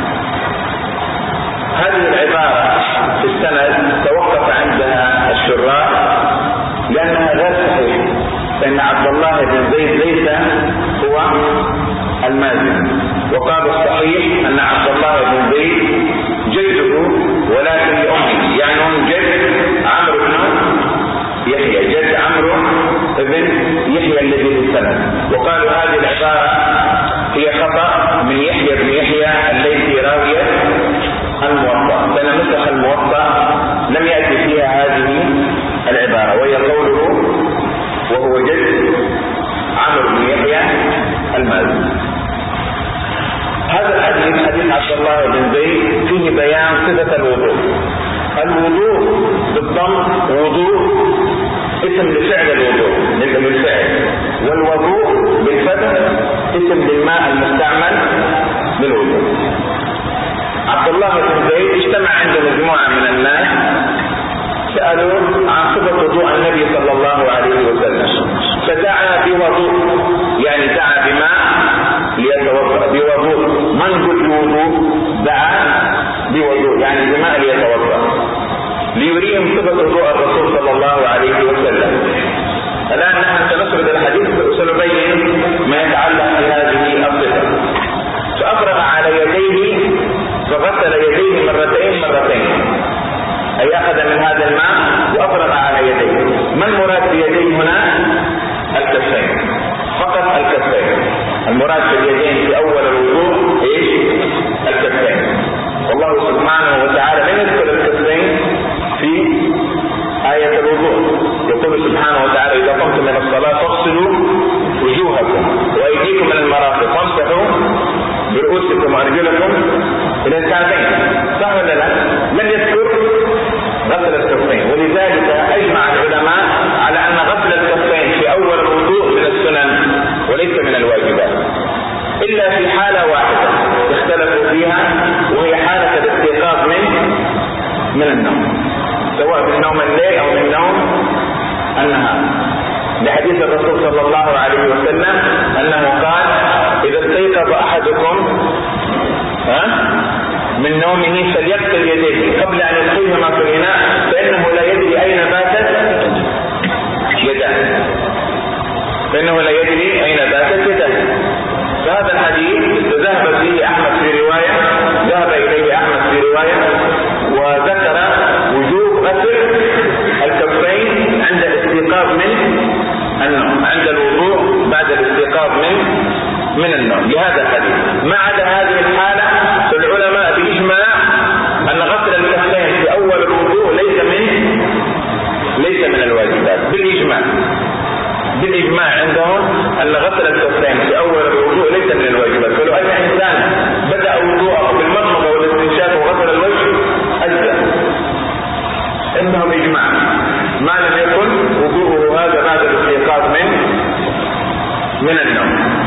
هذه العبارة في السند توقف عندها الشراح لأنها غير صحيحة، فإن عبد الله بن زيد ليس هو المازني، وقال الصحيح أن عبد الله بن زيد جده ولكن لأمه، يعني هو جد عمرو بن يحيى جد عمرو بن يحيى الذي في السند. وقالوا هذه العبارة هي خطأ من يحيى بن يحيى الليثي راوية الموطأ، لأن نسخ الموطأ لم يأتي فيها هذه العبارة وهي قوله وهو جد عمرو بن يحيى المازني. هذا الحديث حديث عبد الله بن زيد فيه بيان صفة الوضوء. الوضوء بالضم وضوء اسم لفعل الوضوء للفعل، والوضوء بالفتح اسم للماء المستعمل للوضوء. عبد الله بن زيد اجتمع عنده مجموعة من الناس سألوا عن صفة وضوء النبي صلى الله عليه وسلم فدعا بوضوء، يعني دعا بماء ليتوضأ بوضوء. من قل بوضوء؟ دعا بوضوء يعني بماء ليتوضأ ليريهم صفة وضوء الرسول صلى الله عليه وسلم. الآن نحن سنسرد الحديث وسنبين ما يتعلق بهذه الصفة. فأفرغ على يديه فغسل يديه مرتين مرتين، أي أخذ من هذا الماء وأفرغ على يديه. ما المراد بيديه هنا؟ الكفين فقط، الكفين. المراد باليدين في أول الوضوء إيش؟ الكفين. والله سبحانه وتعالى لم يذكر الكفين في آية الوضوء، يقول سبحانه وتعالى إذا قمتم من الصلاة فاغسلوا وجوهكم وأيديكم من المرافق وامسحوا برؤوسكم وأرجلكم إلى الكعبين، صح ولا لا؟ لم يذكر غسل الكفين، ولذلك فيها وهي حالة الاستيقاظ من من النوم، سواء من نوم الليل أو من نوم النهار، لحديث الرسول صلى الله عليه وسلم أنه قال: إذا استيقظ أحدكم من نومه فليغسل يديه قبل أن يدخلهما في الإناء فإنه لا يدري أين باتت يده فإنه لا يدري أين باتت يده. فهذا الحديث ذهب فيه أحمد في رواية ذهب إليه أحمد في رواية وذكر وجوب غسل الكفين عند الاستيقاظ من النوم، عند الوضوء بعد الاستيقاظ من من النوم لهذا الحديث. ما عدا هذه الحالة فالعلماء بإجماع أن غسل الكفين في أول الوضوء ليس من ليس من الواجبات بالإجماع بالإجماع عندهم أن غسل الكفين في أول الوضوء ليس من الواجبات. فلو أن إنسان بدأ وضوءه بالمضمضة والاستنشاق وغسل الوجه أجزأ عندهم إجماع، ما لم يكن وضوءه هذا بعد الاستيقاظ من من النوم.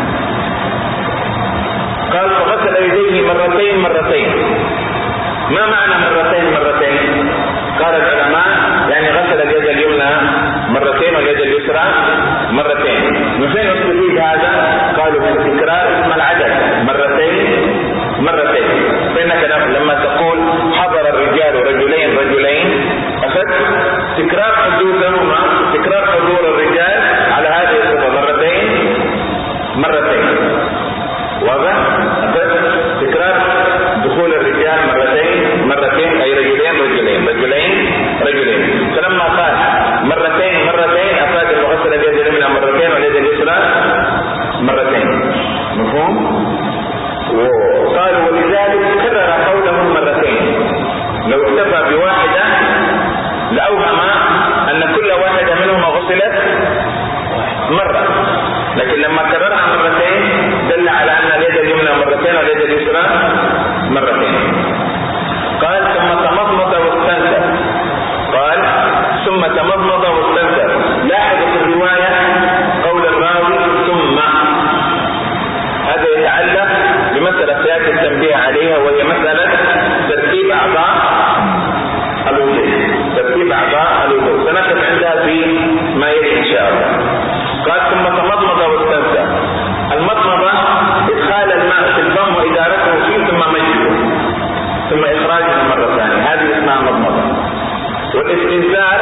قال: فغسل يديه مرتين مرتين. ما معنى مرتين مرتين؟ قال العلماء يعني غسل اليد اليمنى مرتين واليد اليسرى مرتين. من فين يستفيد هذا؟ قالوا من تكرار اسم العدد مرتين مرتين. فإنك لما تقول حضر الرجال رجلين رجلين أخذت تكرار حدوثهما تكرار حضور الرجال على هذه الصفة مرتين مرتين. واضح؟ تكرار دخول الرجال مرتين مرتين أي رجلين رجلين رجلين رجلين. فلما قال مرتين مرتين أفاد المغسل اليد اليمنى مرتين واليد اليسرى مرتين. مفهوم؟ وقالوا ولذلك كرر قولهم مرتين. لو اكتفى بواحدة لأوهم أن كل واحدة منهما غسلت مرة، لكن لما كررها مرتين دل على أن اليد اليمنى مرتين واليد اليسرى مرتين. قال: ثم تمضمض واستنثر. قال: ثم تمضمض واستنثر. لاحظ في الرواية قول الراوي ثم، هذا يتعلق بمسألة سيأتي التنبيه عليها وهي مسألة ترتيب أعضاء الوضوء ترتيب أعضاء الوضوء سنقف عندها في ما يلي إن شاء الله. قال: ثم تمضمض واستنثر. المضمضة إدخال الماء في الفم وإدارته فيه ثم مجده ثم إخراجه مرة ثانية، هذه اسمها مضمضة. والاستنثار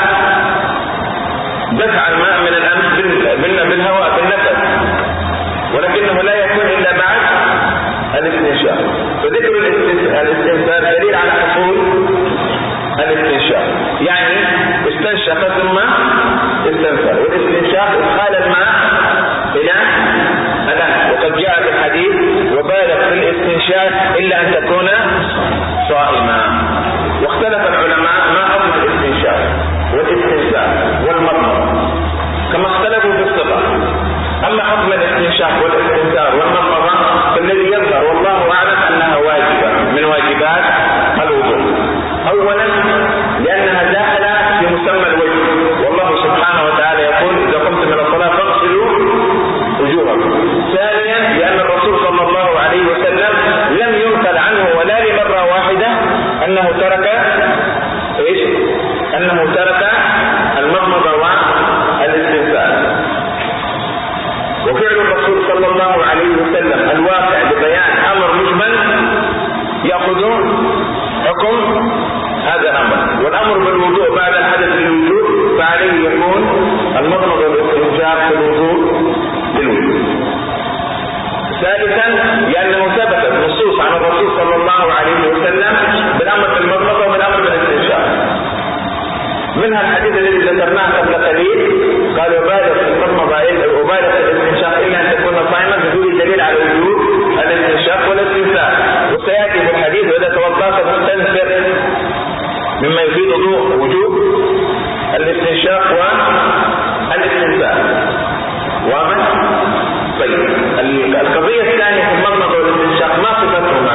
دفع الماء من الأنف بالهواء بالنفس، ولكنه لا يكون إلا بعد الاستنشاق. فذكر الاستنثار دليل على حصول الاستنشاق، يعني استنشق ثم استنثر. والاستنشاق إدخال الماء إلى الأنف، وقد جاء في الحديث: وبالغ في الاستنشاق إلا أن تكون صائما. واختلف العلماء ما حكم الاستنشاق والاستنثار والمضمضة كما اختلفوا في الصفة. أما حكم الاستنشاق والاستنثار والمضمضة فالذي يظهر والله أعلم أنها واجبة من واجبات الوضوء. أولا لأنها داخلة في مسمى الوجه، والله سبحانه وتعالى يقول: إذا قمتم إلى الصلاة فاغسلوا وجوهكم. ثانيا لأن الرسول صلى الله عليه وسلم لم ينقل عنه ولا لمرة واحدة أنه ترك إيش؟ أنه ترك المضمضة والاستنثار. وفعل الرسول صلى الله عليه وسلم الواقع ببيان أمر مجمل يأخذ حكم هذا الأمر. والأمر بالوضوء بعد الحدث بالوجوب فعليه يكون المضمضة والاستنثار في الوضوء بالوجوب. ثالثا لأنه ثبتت نصوص عن الرسول صلى الله عليه وسلم بالأمر بالمضمضة وبالأمر بالاستنشاق، منها الحديث الذي ذكرناه قبل قليل قال: وبالغ في المضمضة وبالغ في الاستنشاق إلا أن تكون صائما، بدون دليل على وجوب الاستنشاق والاستنثار. وسيأتي في الحديث: وإذا توضأت فاستنثر، مما يفيد وجوب الاستنشاق والاستنثار. واضح؟ طيب، القضية الثانية في المضمضة والاستنشاق ما صفتهما؟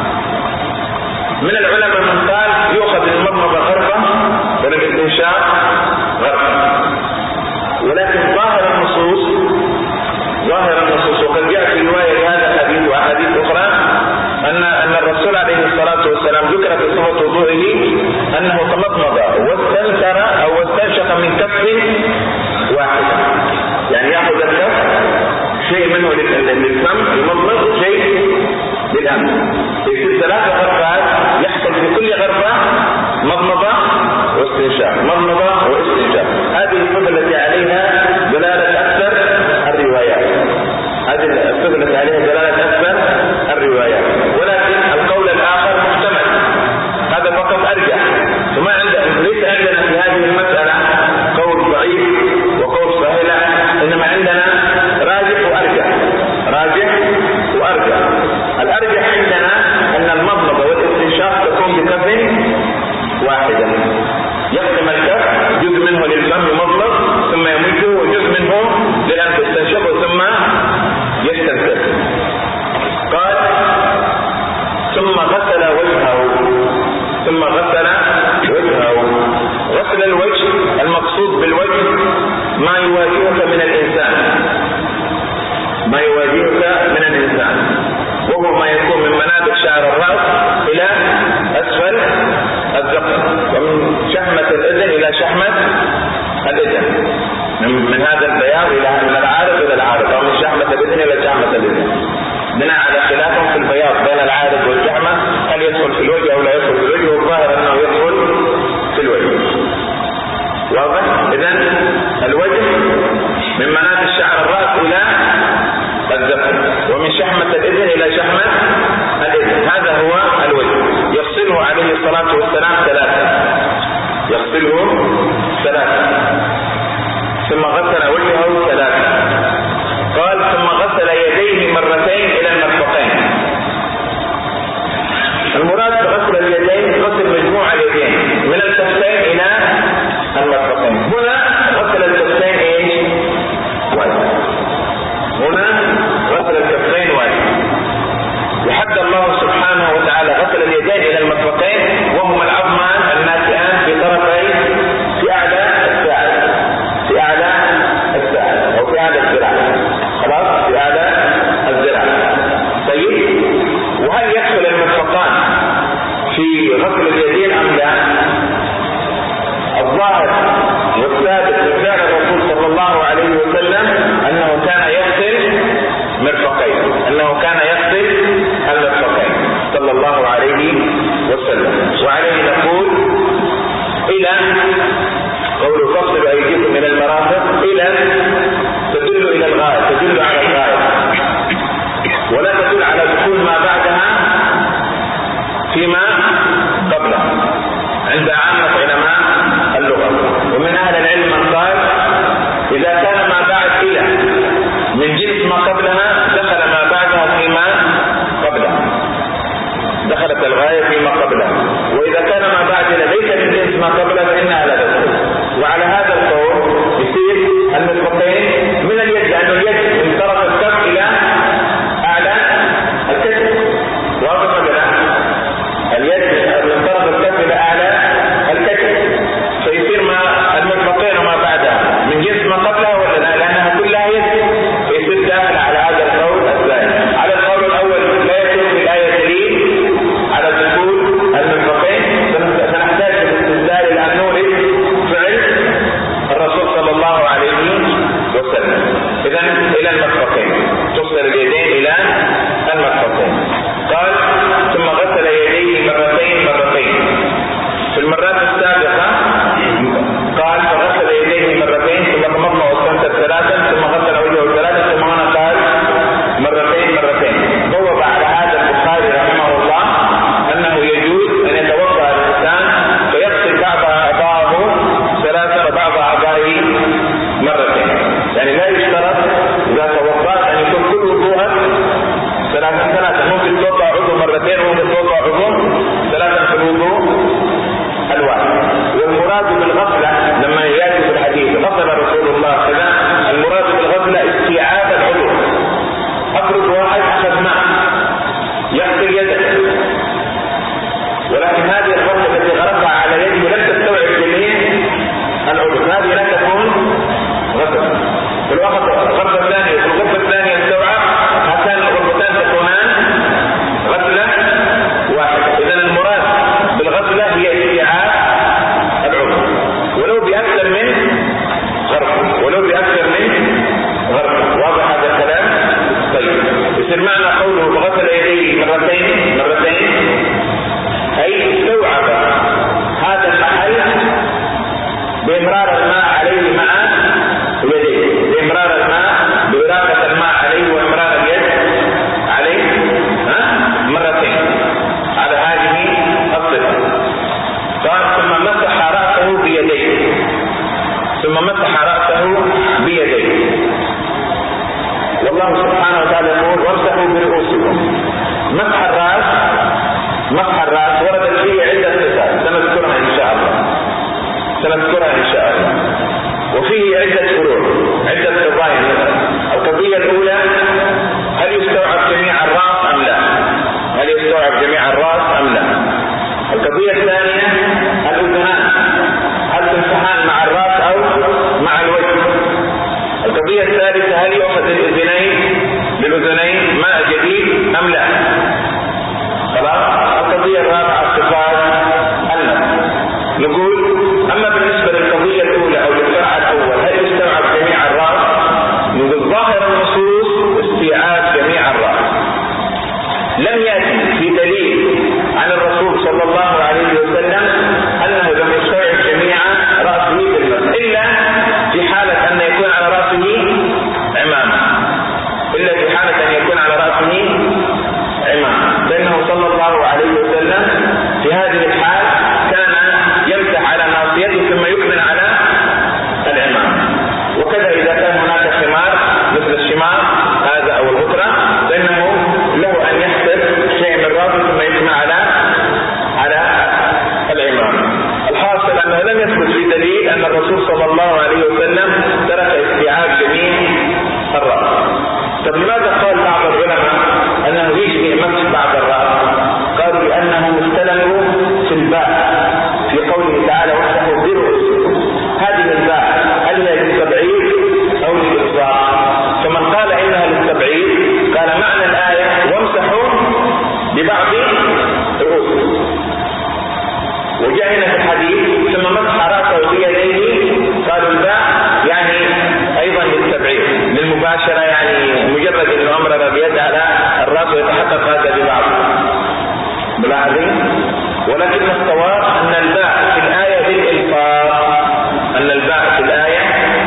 من العلماء من قال يؤخذ المضمضة غرفة والاستنشاق غرفة، ولكن ذكر في صفة وضوئه أنه تمضمض واستنثر أو واستنشق من كف واحد، يعني يأخذ الكف شيء منه للفم يمضمض شيء للأنف، يصير ثلاثة غرفات يحصل في كل غرفة مضمضة واستنشاق، مضمضة واستنشاق. هذه الصفة التي عليها دلالة أكثر الروايات، هذه الصفة التي عليها دلالة أكثر الروايات، ولكن القول الآخر محتمل، هذا فقط أرجح، وما عندنا ليس عندنا في هذه المسألة قول ضعيف وقول صحيح، إنما عندنا راجح وأرجح، راجح وأرجح. الأرجح عندنا أن المضمضة والاستنشاق تكون بكف واحدة، يقسم الكف جزء منه للفم يمضمض ثم يمده، وجزء منه للأنف يستنشقه ثم يستنثر. قال ثم غسل وجهه، ثم غسل وجهه. غسل الوجه المقصود بالوجه ما يواجهك من الإنسان، ما يواجهك من الإنسان، وهو ما يكون من منابت شعر الرأس إلى أسفل الذقن، ومن شحمة الأذن إلى شحمة الأذن، من هذا البياض إلى من العارض إلى العارض، أو من شحمة الأذن إلى شحمة الأذن، بناء على خلاف في البياض بين العارض والشحمة، هل يدخل في الوجه أو لا يدخل في الوجه، والظاهر أنه يدخل في الوجه. واضح؟ إذن الوجه من منابت شعر الرأس إلى الذقن، ومن شحمة الأذن إلى شحمة الأذن، هذا هو الوجه. يغسله عليه الصلاة والسلام ثلاثة، يغسله ثلاثة، ثم غسل وجهه ثلاثة. قال ثم غسل يديه مرتين إلى المرفقين. المراد بغسل اليدين غسل مجموع اليدين من الكفين إلى المرفقين. هنا غسل الكفين ايش؟ واجب. هنا غسل الكفين واجب. يحد الله سبحانه وتعالى غسل اليدين إلى المرفقين، وهما العظمان الناتئان في طرفي في أعلى الساعد، في أعلى الساعد أو في أعلى الذراع، خلاص، في أعلى الذراع. طيب، وهل يدخل المرفقان في غسل اليدين أم لا؟ الظاهر والثابت من فعل الرسول صلى الله عليه وسلم أنه كان يغسل مرفقين، أنه كان يغسل المرفقين صلى الله عليه وسلم. وعليه نقول إلى قول فصل أيديكم من المرافق، إلى تدل إلى الغاية، تدل على الغاية، ولا تدل على دخول ما بعدها فيما قبلها عند عامة علماء اللغة. ومن أهل العلم من قال إذا كان ما بعد إلى من جنس ما قبلها دخل ما بعدها فيما قبلها، دخلت الغاية فيما قبلها. وإذا كان ما بعد إلى ليس من جنس ما قبلها فإنها لا تدخل. وعلى هذا القول يصير المرفقين من اليد، لأنه اليد من طرف الكف إلى أعلى الكتف، واضح ولا لا؟ اليد من طرف الكف إلى أعلى الكتف، فيصير ما المرفقين وما بعدها من جنس ما قبلها ولا لا؟ لأنها كلها يد، فيصير داخل على هذا القول الثاني. على القول الأول لا يكون في الآية دليل على دخول المرفقين، سنحتاج بالاستدلال إلى أن نورد فعل الرسول صلى الله عليه وسلم. إذن إلى المرفقين، تصل اليدين إلى المرفقين. قال ثم غسل يديه مرتين مرتين. في المرات السابقة قال فغسل يديه مرتين ثم تمضمض واستنثر ثلاثا ثم غسل وجهه ثلاثا، ثم هنا قال مرتين مرتين. بوب على هذا البخاري رحمه الله أنه يجوز أن يتوضأ الإنسان فيغسل بعض أعضائه ثلاثا وبعض أعضائه مرتين، يعني لا يشترط إذا توضأت أن يكون كل وضوءك ثلاثا ثلاثا، ممكن توضأ عضو مرتين وممكن توضأ عضو ثلاثا في الوضوء الواحد. والمراد بالغسلة لما يأتي في الحديث غسل رسول الله كذا، المراد بالغسلة استيعاب العضو. أفرض واحد أخذ ماء يغسل يده، ولكن هذه الغسلة التي غرقها على يده لم تستوعب جميع العضو، هذه لا تكون غسلة. في الوقت الغرفة الثانية، في الغرفة الثانية استوعب، هاتان الغرفتان تكونان غسلة واحدة. إذن المراد لكن معنى قوله فغسل يديه مرتين مرتين أي استوعب هذا المحل بإمرار الماء عليه مع يديه، بإمرار الماء بإراقة الماء عليه وإمرار اليد عليه مرتين على هذه الصفة. قال ثم مسح رأسه بيديه، ثم مسح رأسه بيديه. والله سبحانه وتعالى يقول وامسحوا برؤوسكم. مسح الرأس مسح الرأس وردت فيه عدة صفات سنذكرها إن شاء الله سنذكرها إن شاء الله وفيه عدة فروع عدة قضايا. القضية الأولى هل يستوعب جميع الرأس أم لا؟ هل يستوعب جميع الرأس أم لا؟ القضية الثانية الأذنان هل تمسحان مع الرأس أو مع الوجه؟ القضية الثالثة هل يؤخذ الأذنين بالأذنين ماء جديد أم لا؟ خلاص. القضية الرابعة صفات المسح. نقول أما بالنسبة للقضية الأولى أو للفرع الأول هل يستوعب جميع الرأس؟ نقول ظاهر النصوص استيعاب جميع الرأس. لم يأتي في دليل عن الرسول صلى الله عليه وسلم أنه لم يستوعب جميع رأسه بالمسح إلا في حالة أن يكون على رأسه عمامة، إلا في حالة أن يكون على رأسه عمامة، لأنه صلى الله عليه وسلم في هذه الحال كان يمسح على ناصيته ثم يكمل على العمامة. وكذا إذا كان هناك خمار مثل الشمار هذا أو الغترة فإنه له أن يحسب شيء من رأسه ثم يكمل على على العمامة. الحاصل أنه لم يثبت في دليل أن الرسول صلى الله عليه وسلم ترك استيعاب جميع الرأس. طب لماذا قال بعض العلماء أنه يجزئ مسح بعض الرأس؟ قالوا لأنه استلموا في الباء في قوله تعالى وامسحوا برؤوسكم. هذه الباء هل هي للتبعيد أو للإطلاق؟ فمن قال إنها للتبعيد قال معنى الآية وامسحوا ببعض رؤوسكم. وجاء هنا في الحديث ثم مسح رأسه بيديه قالوا الباء يعني أيضا للتبعيد للمباشرة، يعني مجرد أنه أمرر بيد على الرأس ويتحقق هذا ببعض ملاحظين. ولكن الصواب أن الباء في الآية للإلفاق، أن الباء في الآية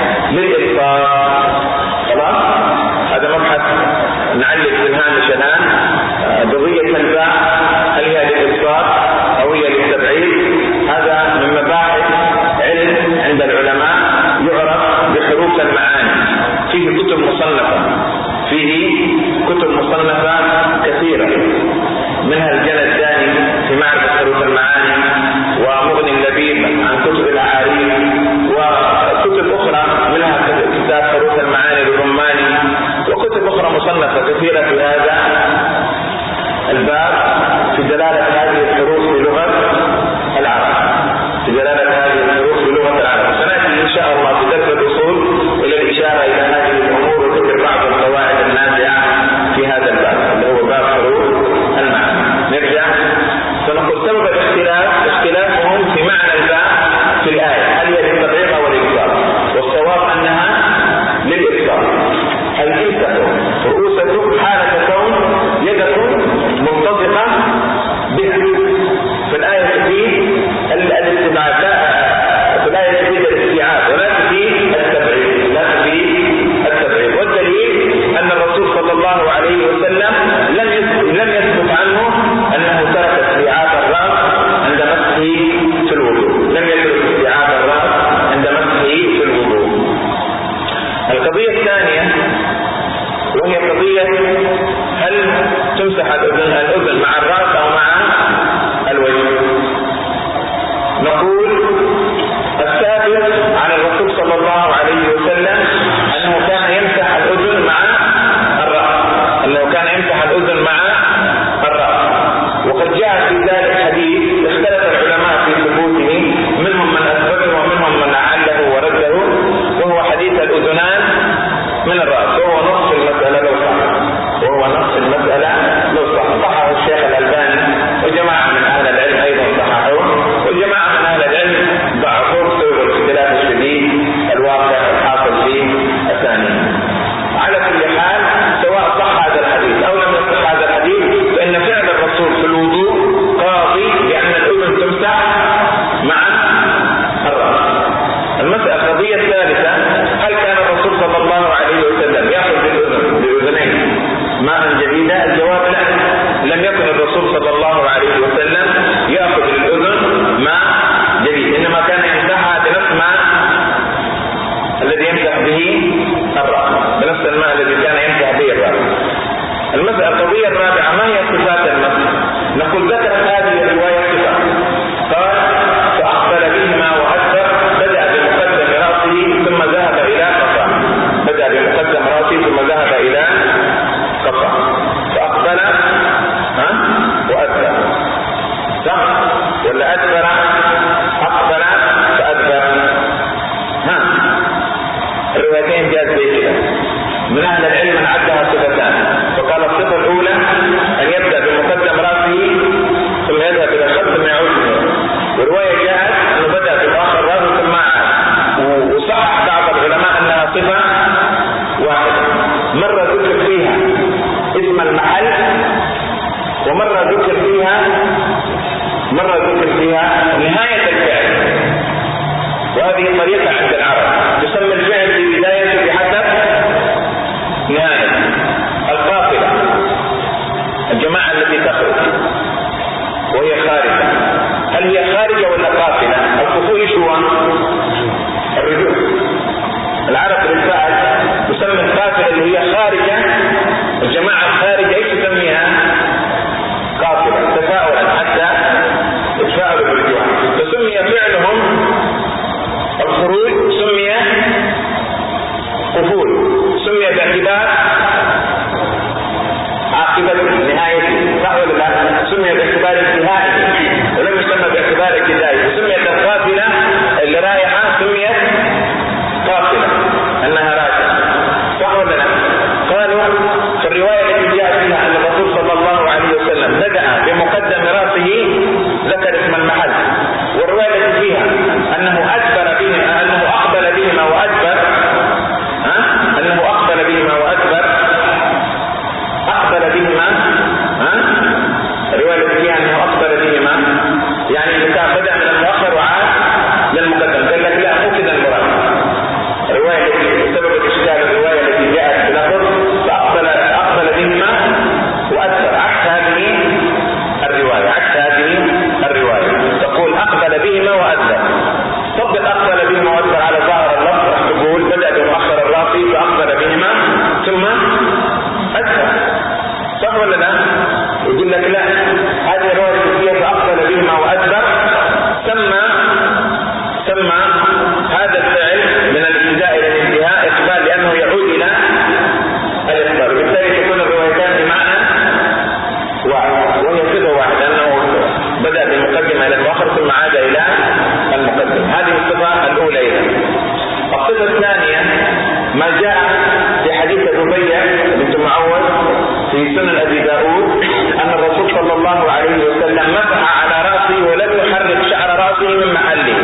للإلفاق. خلاص هذا مبحث نعلق في الهامش الآن. قضية الباء هل هي للإلفاق أو هي للتبعيد؟ هذا من مباحث علم عند العلماء يعرف بحروف المعاني. فيه كتب مصنفة فيه كتب مصنفة كثيرة منها الجنة الثاني في معرفة حروف المعاني ومغني اللبيب عن كتب الأعاريف وكتب أخرى منها كتاب حروف المعاني الرماني وكتب أخرى مصنفة كثيرة في هذا الباب في دلالة هذه الحروف بلغة العرب في دلالة هذه الحروف بلغة العرب. سنأتي إن شاء الله في درس الأصول إلى الإشارة إلى هذه الأمور وذكر بعض القواعد النازعة في هذا الباب اللي هو باب حروف المعاني. نرجع سنقول سبب الاختلاف اختلافهم في معنى الباء في الآية هل هي للتبعيض أو للإطلاق؟ والصواب أنها للإطلاق. هل تمسحوا رؤوسكم حالة كون يدكم منطبقة بها. في الآية تفيد الاستبعاد في الآية تفيد الاستيعاب ولا تفيد التبعيد لا تفيد التبعيد. والدليل أن الرسول صلى الله عليه وسلم لم يثبت لم يثبت عنه أنه ترك استيعاب الرأس عند مسحه في الوضوء. لم يترك استيعاب الرأس عند مسحه في الوضوء. القضية الثانية وهي قضية هل تمسح الأذن الأذن مع الرأس أو مع الوجه؟ نقول الثابت عن الرسول صلى الله عليه وسلم أنه كان يمسح الأذن مع الرأس أنه كان يمسح الأذن مع الرأس. وقد جاء في ذلك حديث اختلف العلماء في ثبوته، منهم من أثبته ومنهم من أعله ورده، وهو حديث الأذنان من الرأس، وهو نص المسألة لو صح وهو نص المسألة لو صح صحه الشيخ جديدة؟ الجواب لا. لم يكن الرسول صلى الله عليه وسلم يأخذ للأذن ماء جديد، إنما كان يمسحها بنفس ماء الذي يمسح به الرأس، بنفس الماء الذي كان يمسح به الرأس. المسألة القضية الرابعة: ما هي صفات المسح؟ نقول ذكرت هذه الرواية صفة، قال: فأقبل بهما وأدبر، بدأ بمقدم رأسه ثم ذهب إلى قفاه، بدأ بمقدم رأسه ثم ذهب إلى قفاه، فأقبل ها وأدبر، صح ولا أدبر؟ أقبل فأدبر، ها الروايتين جاءت زي كده. من أهل العلم من عدها صفتان، فقال الصفة الأولى أن يبدأ بمقدم رأسه ثم يذهب إلى الخلف ثم يعود، ورواية جاءت أنه بدأ بمؤخر رأسه ثم عاد. وصح بعض العلماء أنها صفة واحدة، مرة ذكر فيها اسم المحل، ومرة ذكر فيها مرة ذكر فيها نهاية الفعل، وهذه طريقة عند العرب، تسمى الفعل في بدايته بحسب نهاية. القافلة الجماعة التي تخرج وهي خارجة، هل هي خارجة ولا قافلة؟ القفول ايش هو؟ الرجوع. العرب بالفعل تسمى القافلة اللي هي خارجة، الجماعة الخارجة ايش تسميها؟ قافلة، تفاؤلا حتى يتفاءلوا بالرجوع، فسمي فعلهم الخروج سمي قفول، سمي باعتبار عاقبة نهايته، صح ولا لا؟ سمي باعتبار انتهائه ولم يسمى باعتبار ابتدائه. وسميت القافلة اللي رايحة سميت قافلة انها راجعة، صح ولا لا؟ قالوا في الرواية التي جاء فيها ان الرسول صلى الله عليه وسلم بدأ بمقدم رأسه ذكر اسم المحل، والرواية التي فيها انه ادبر بهما انه اقبل بهما وادبر، ها انه اقبل بهما وادبر، اقبل بهما، ها الرواية التي فيها انه اقبل بهما يعني اذا كان بدأ من المؤخر وعاد للمقدم. قال لك لا، مو كذا المراد. الرواية التي سبب الاشكال الرواية التي جاءت بلفظ فاقبل اقبل بهما وادبر، عكس هذه الرواية، عكس هذه الرواية تقول اقبل بهما وادبر. طبق اقبل بهما وادبر على ظاهر اللفظ، راح تقول بدأ بمؤخر الراس فاقبل بهما ثم ادبر، صح ولا لا؟ يقول لك لا، هذه الرواية فيها فاقبل بهما وادبر، سمى سمى هذا الفعل من الابتداء الى الانتهاء اقبال، لانه يعود الى الاقبال، وبالتالي تكون الروايتان بمعنى واحد، وهي صفة واحدة، انه بدأ بالمقدمة الى المؤخر ثم عاد الى المقدم. هذه الصفة الاولى. اذا الصفة الثانية ما جاء في حديث ربيع بنت معوذ في سنن ابي داود ان الرسول صلى الله عليه وسلم مسح على رأسه ولم يحرك شعر رأسه من محله.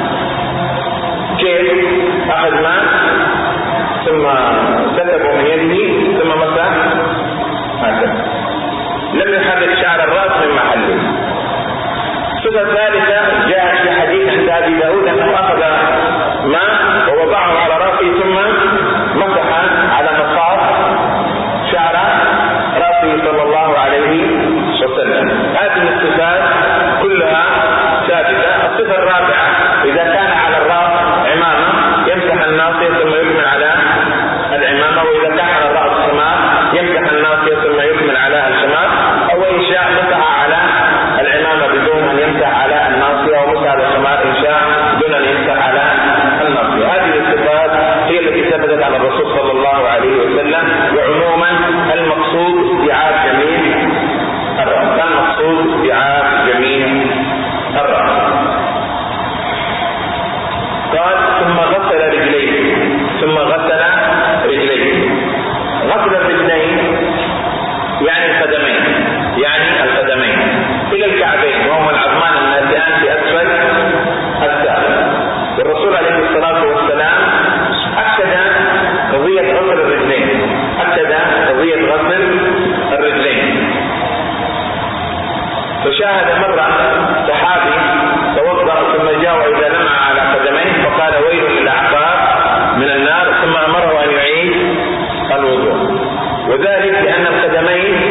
كيف؟ اخذ ماء ثم سكبه من يده ثم مسح هكذا، لم يحرك شعر الرأس من محله. الصفة الثالثة جاءت في حديث عند ابي داود انه اخذ ماء ووضعه على رأسه ثم مسح على مصاص شعر رأسه صلى الله عليه وسلم. هذه الصفات كلها ثابتة. الصفة الرابعة إذا كان على الرأس عمامة يمسح الناصية ثم يكمل على العمامة، وإذا كان على الرأس خمار يمسح الناصية ثم يكمل على الخمار، أو إن شاء مسح على العمامة بدون أن يمسح على الناصية، ومسح على الخمار إن شاء بدون أن يمسح على الناصية. هذه الصفات هي التي ثبتت على الرسول صلى الله عليه وسلم. وعموما المقصود استيعاب جميع الرأس، المقصود استيعاب جميع الرأس. قال ثم غسل رجليه، ثم غسل رجليه. غسل الرجلين يعني القدمين، يعني القدمين إلى الكعبين، وهما العظمان الناتئان في أسفل الساق. والرسول عليه الصلاة والسلام أكد قضية غسل الرجلين، أكد قضية غسل الرجلين. فشاهد مرة صحابي توضأ ثم جاء وإذا لمع على قدميه فقال ويل للأعقاب من النار، ثم أمره أن يعيد الوضوء، وذلك لأن القدمين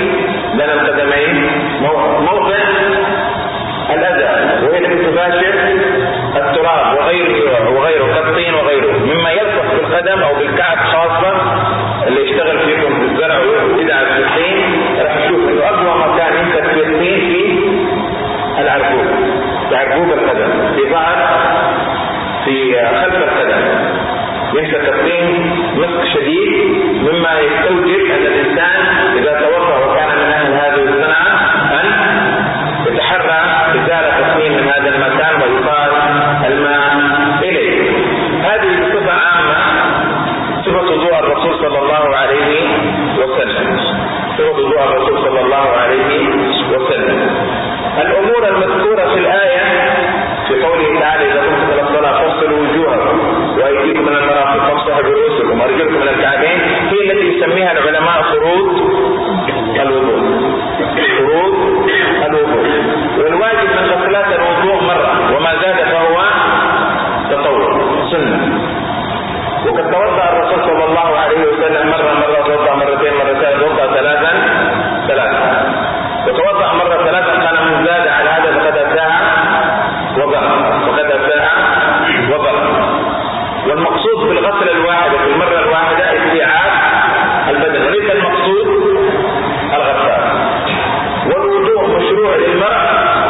وضوء الرسول صلى الله عليه وسلم. الأمور المذكورة في الآية في قوله تعالى: إذا كنتم إلى الصلاة فاغسلوا وجوهكم وأيديكم من المرافق وامسحوا برؤوسكم وأرجلكم من الكعبين، هي التي يسميها العلماء فروض الوضوء. فروض الوضوء، والواجب من غسلات الوضوء مرة، وما زاد فهو تطوع سنة. وقد توضأ الرسول صلى الله عليه وسلم مرة مرة، توضأ مرتين مرتين، توضأ ثلاثا ثلاثا، وتوضأ مرة ثلاثا. كان من زاد على هذا فقد أساء وضرب، فقد أساء وضرب. والمقصود بالغسل الواحدة في المرة الواحدة استيعاب البدن، وليس المقصود الغسال. والوضوء مشروع للمرء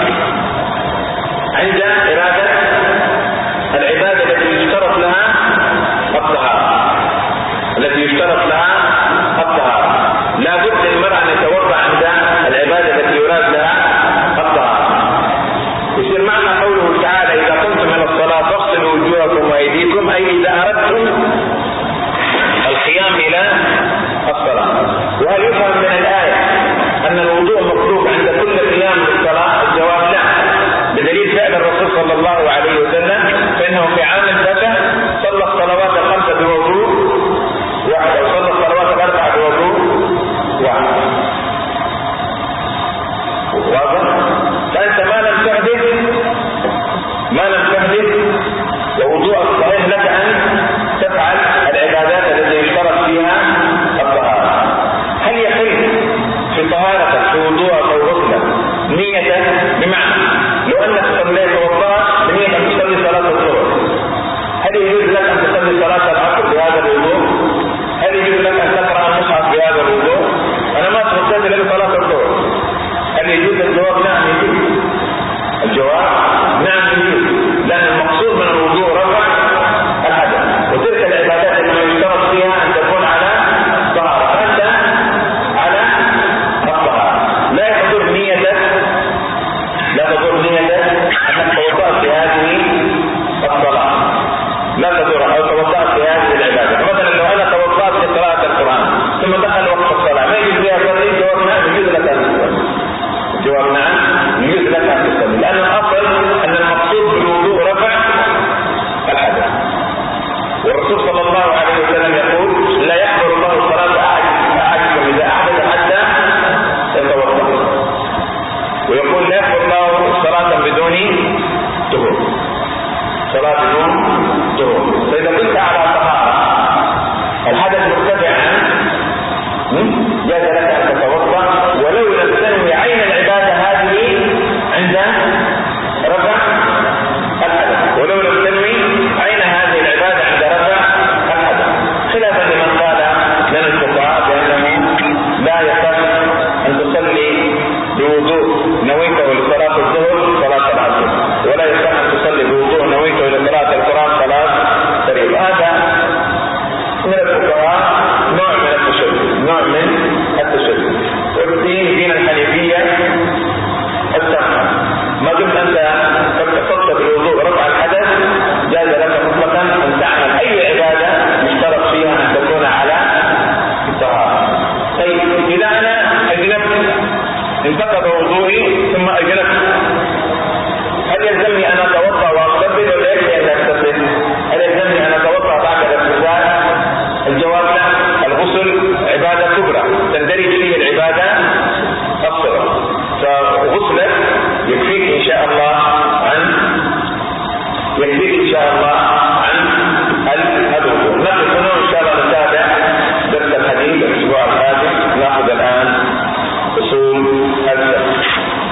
عند إرادة العبادة التي يشترط لها الطهارة، التي يشترط لها الطهارة. لا بد للمرء أن يتوضأ عند العبادة التي يراد لها الطهارة. يصير معنى قوله تعالى: إذا قمتم إلى الصلاة فاغسلوا وجوهكم وأيديكم، أي إذا أردتم القيام إلى الصلاة. وهل يفهم من الآية أن الوضوء مطلوب عند كل قيام للصلاة؟ الجواب لا، بدليل فعل الرسول صلى الله عليه وسلم، فإنه في عام الفتح صلى الصلوات الخمسة بوضوء واحد، أو صلى الصلوات الأربعة بوضوء واحد. واضح؟ فأنت ما لم تحدث ما لم تحدث ووضوء الصحيح لك أن تفعل العبادات التي يشترط فيها الطهارة. هل يحل في طهارتك في وضوءك أو غسلك نية؟ بمعنى لو أنك صليت وضوءك بنية أن تصلي صلاة الظهر، هل يجوز لك أن تصلي صلاة العصر بهذا الوضوء؟ هل يجوز لك أن تقرأ المصحف بهذا الوضوء؟ أنا ما توصلت إلى صلاة الظهر، هل يجوز؟ الجواب نعم يجوز. الجواب نعم يجوز، لأن المقصود من الوضوء رفع الحدث، وتلك العبادات التي يشترط فيها أن تكون على طهارة، فأنت على الطهارة. لا يحضر نيتك لا تضر نيتك أنك توضأت في هذه الصلاة، لا تضر، أو توضأت في هذه العبادة. فمثلا لو أنا توضأت في قراءة القرآن ثم دخل وقت الصلاة، ما يجوز لي أصلي؟ الجواب نعم يجوز لك أن تصلي. الجواب نعم يجوز لك أن تصلي، لأن الأصل أن المقصود بالوضوء رفع الحدث. والرسول صلى الله عليه وسلم يقول: لا يقبل الله صلاة أحدكم إذا أحدث حتى يتوضأ، ويقول: لا يقبل الله صلاة بدون طهور، صلاة بدون طهور. فإذا كنت على طهارة الحدث مرتفع عنك، جاز لك أن تتوضأ ولو لم تنوي عين العبادة هذه عند رفع الحدث، ولو لم تنوي عين هذه العبادة عند رفع الحدث، خلافا لمن قال من الفقهاء بأنه لا يصح أن تصلي بوضوء نويته لصلاة الظهر صلاة العصر، ولا يصح أن تصلي بوضوء نويته لقراءة القرآن صلاة سرير. هذا من الفقهاء نوع من التشدد، نوع من التشدد. والدين دين الحنيفية السمحة، ما دمت أنت قد تصدت بالوضوء رفع الحدث جاز لك مطلقا أن تعمل أي عبادة يشترط فيها أن تكون على الطهارة. طيب إذا أنا أجنبت، انتقض وضوئي ثم أجنبت، هل يلزمني أن أتوضأ وأغتسل ولا يكفي أن أغتسل؟ هل يلزمني أن أتوضأ بعد الاغتسال؟ الجواب لا، الغسل عبادة كبرى تندرج فيه العبادة الصغرى، فغسلك يكفيك إن شاء الله عن يكفيك إن شاء الله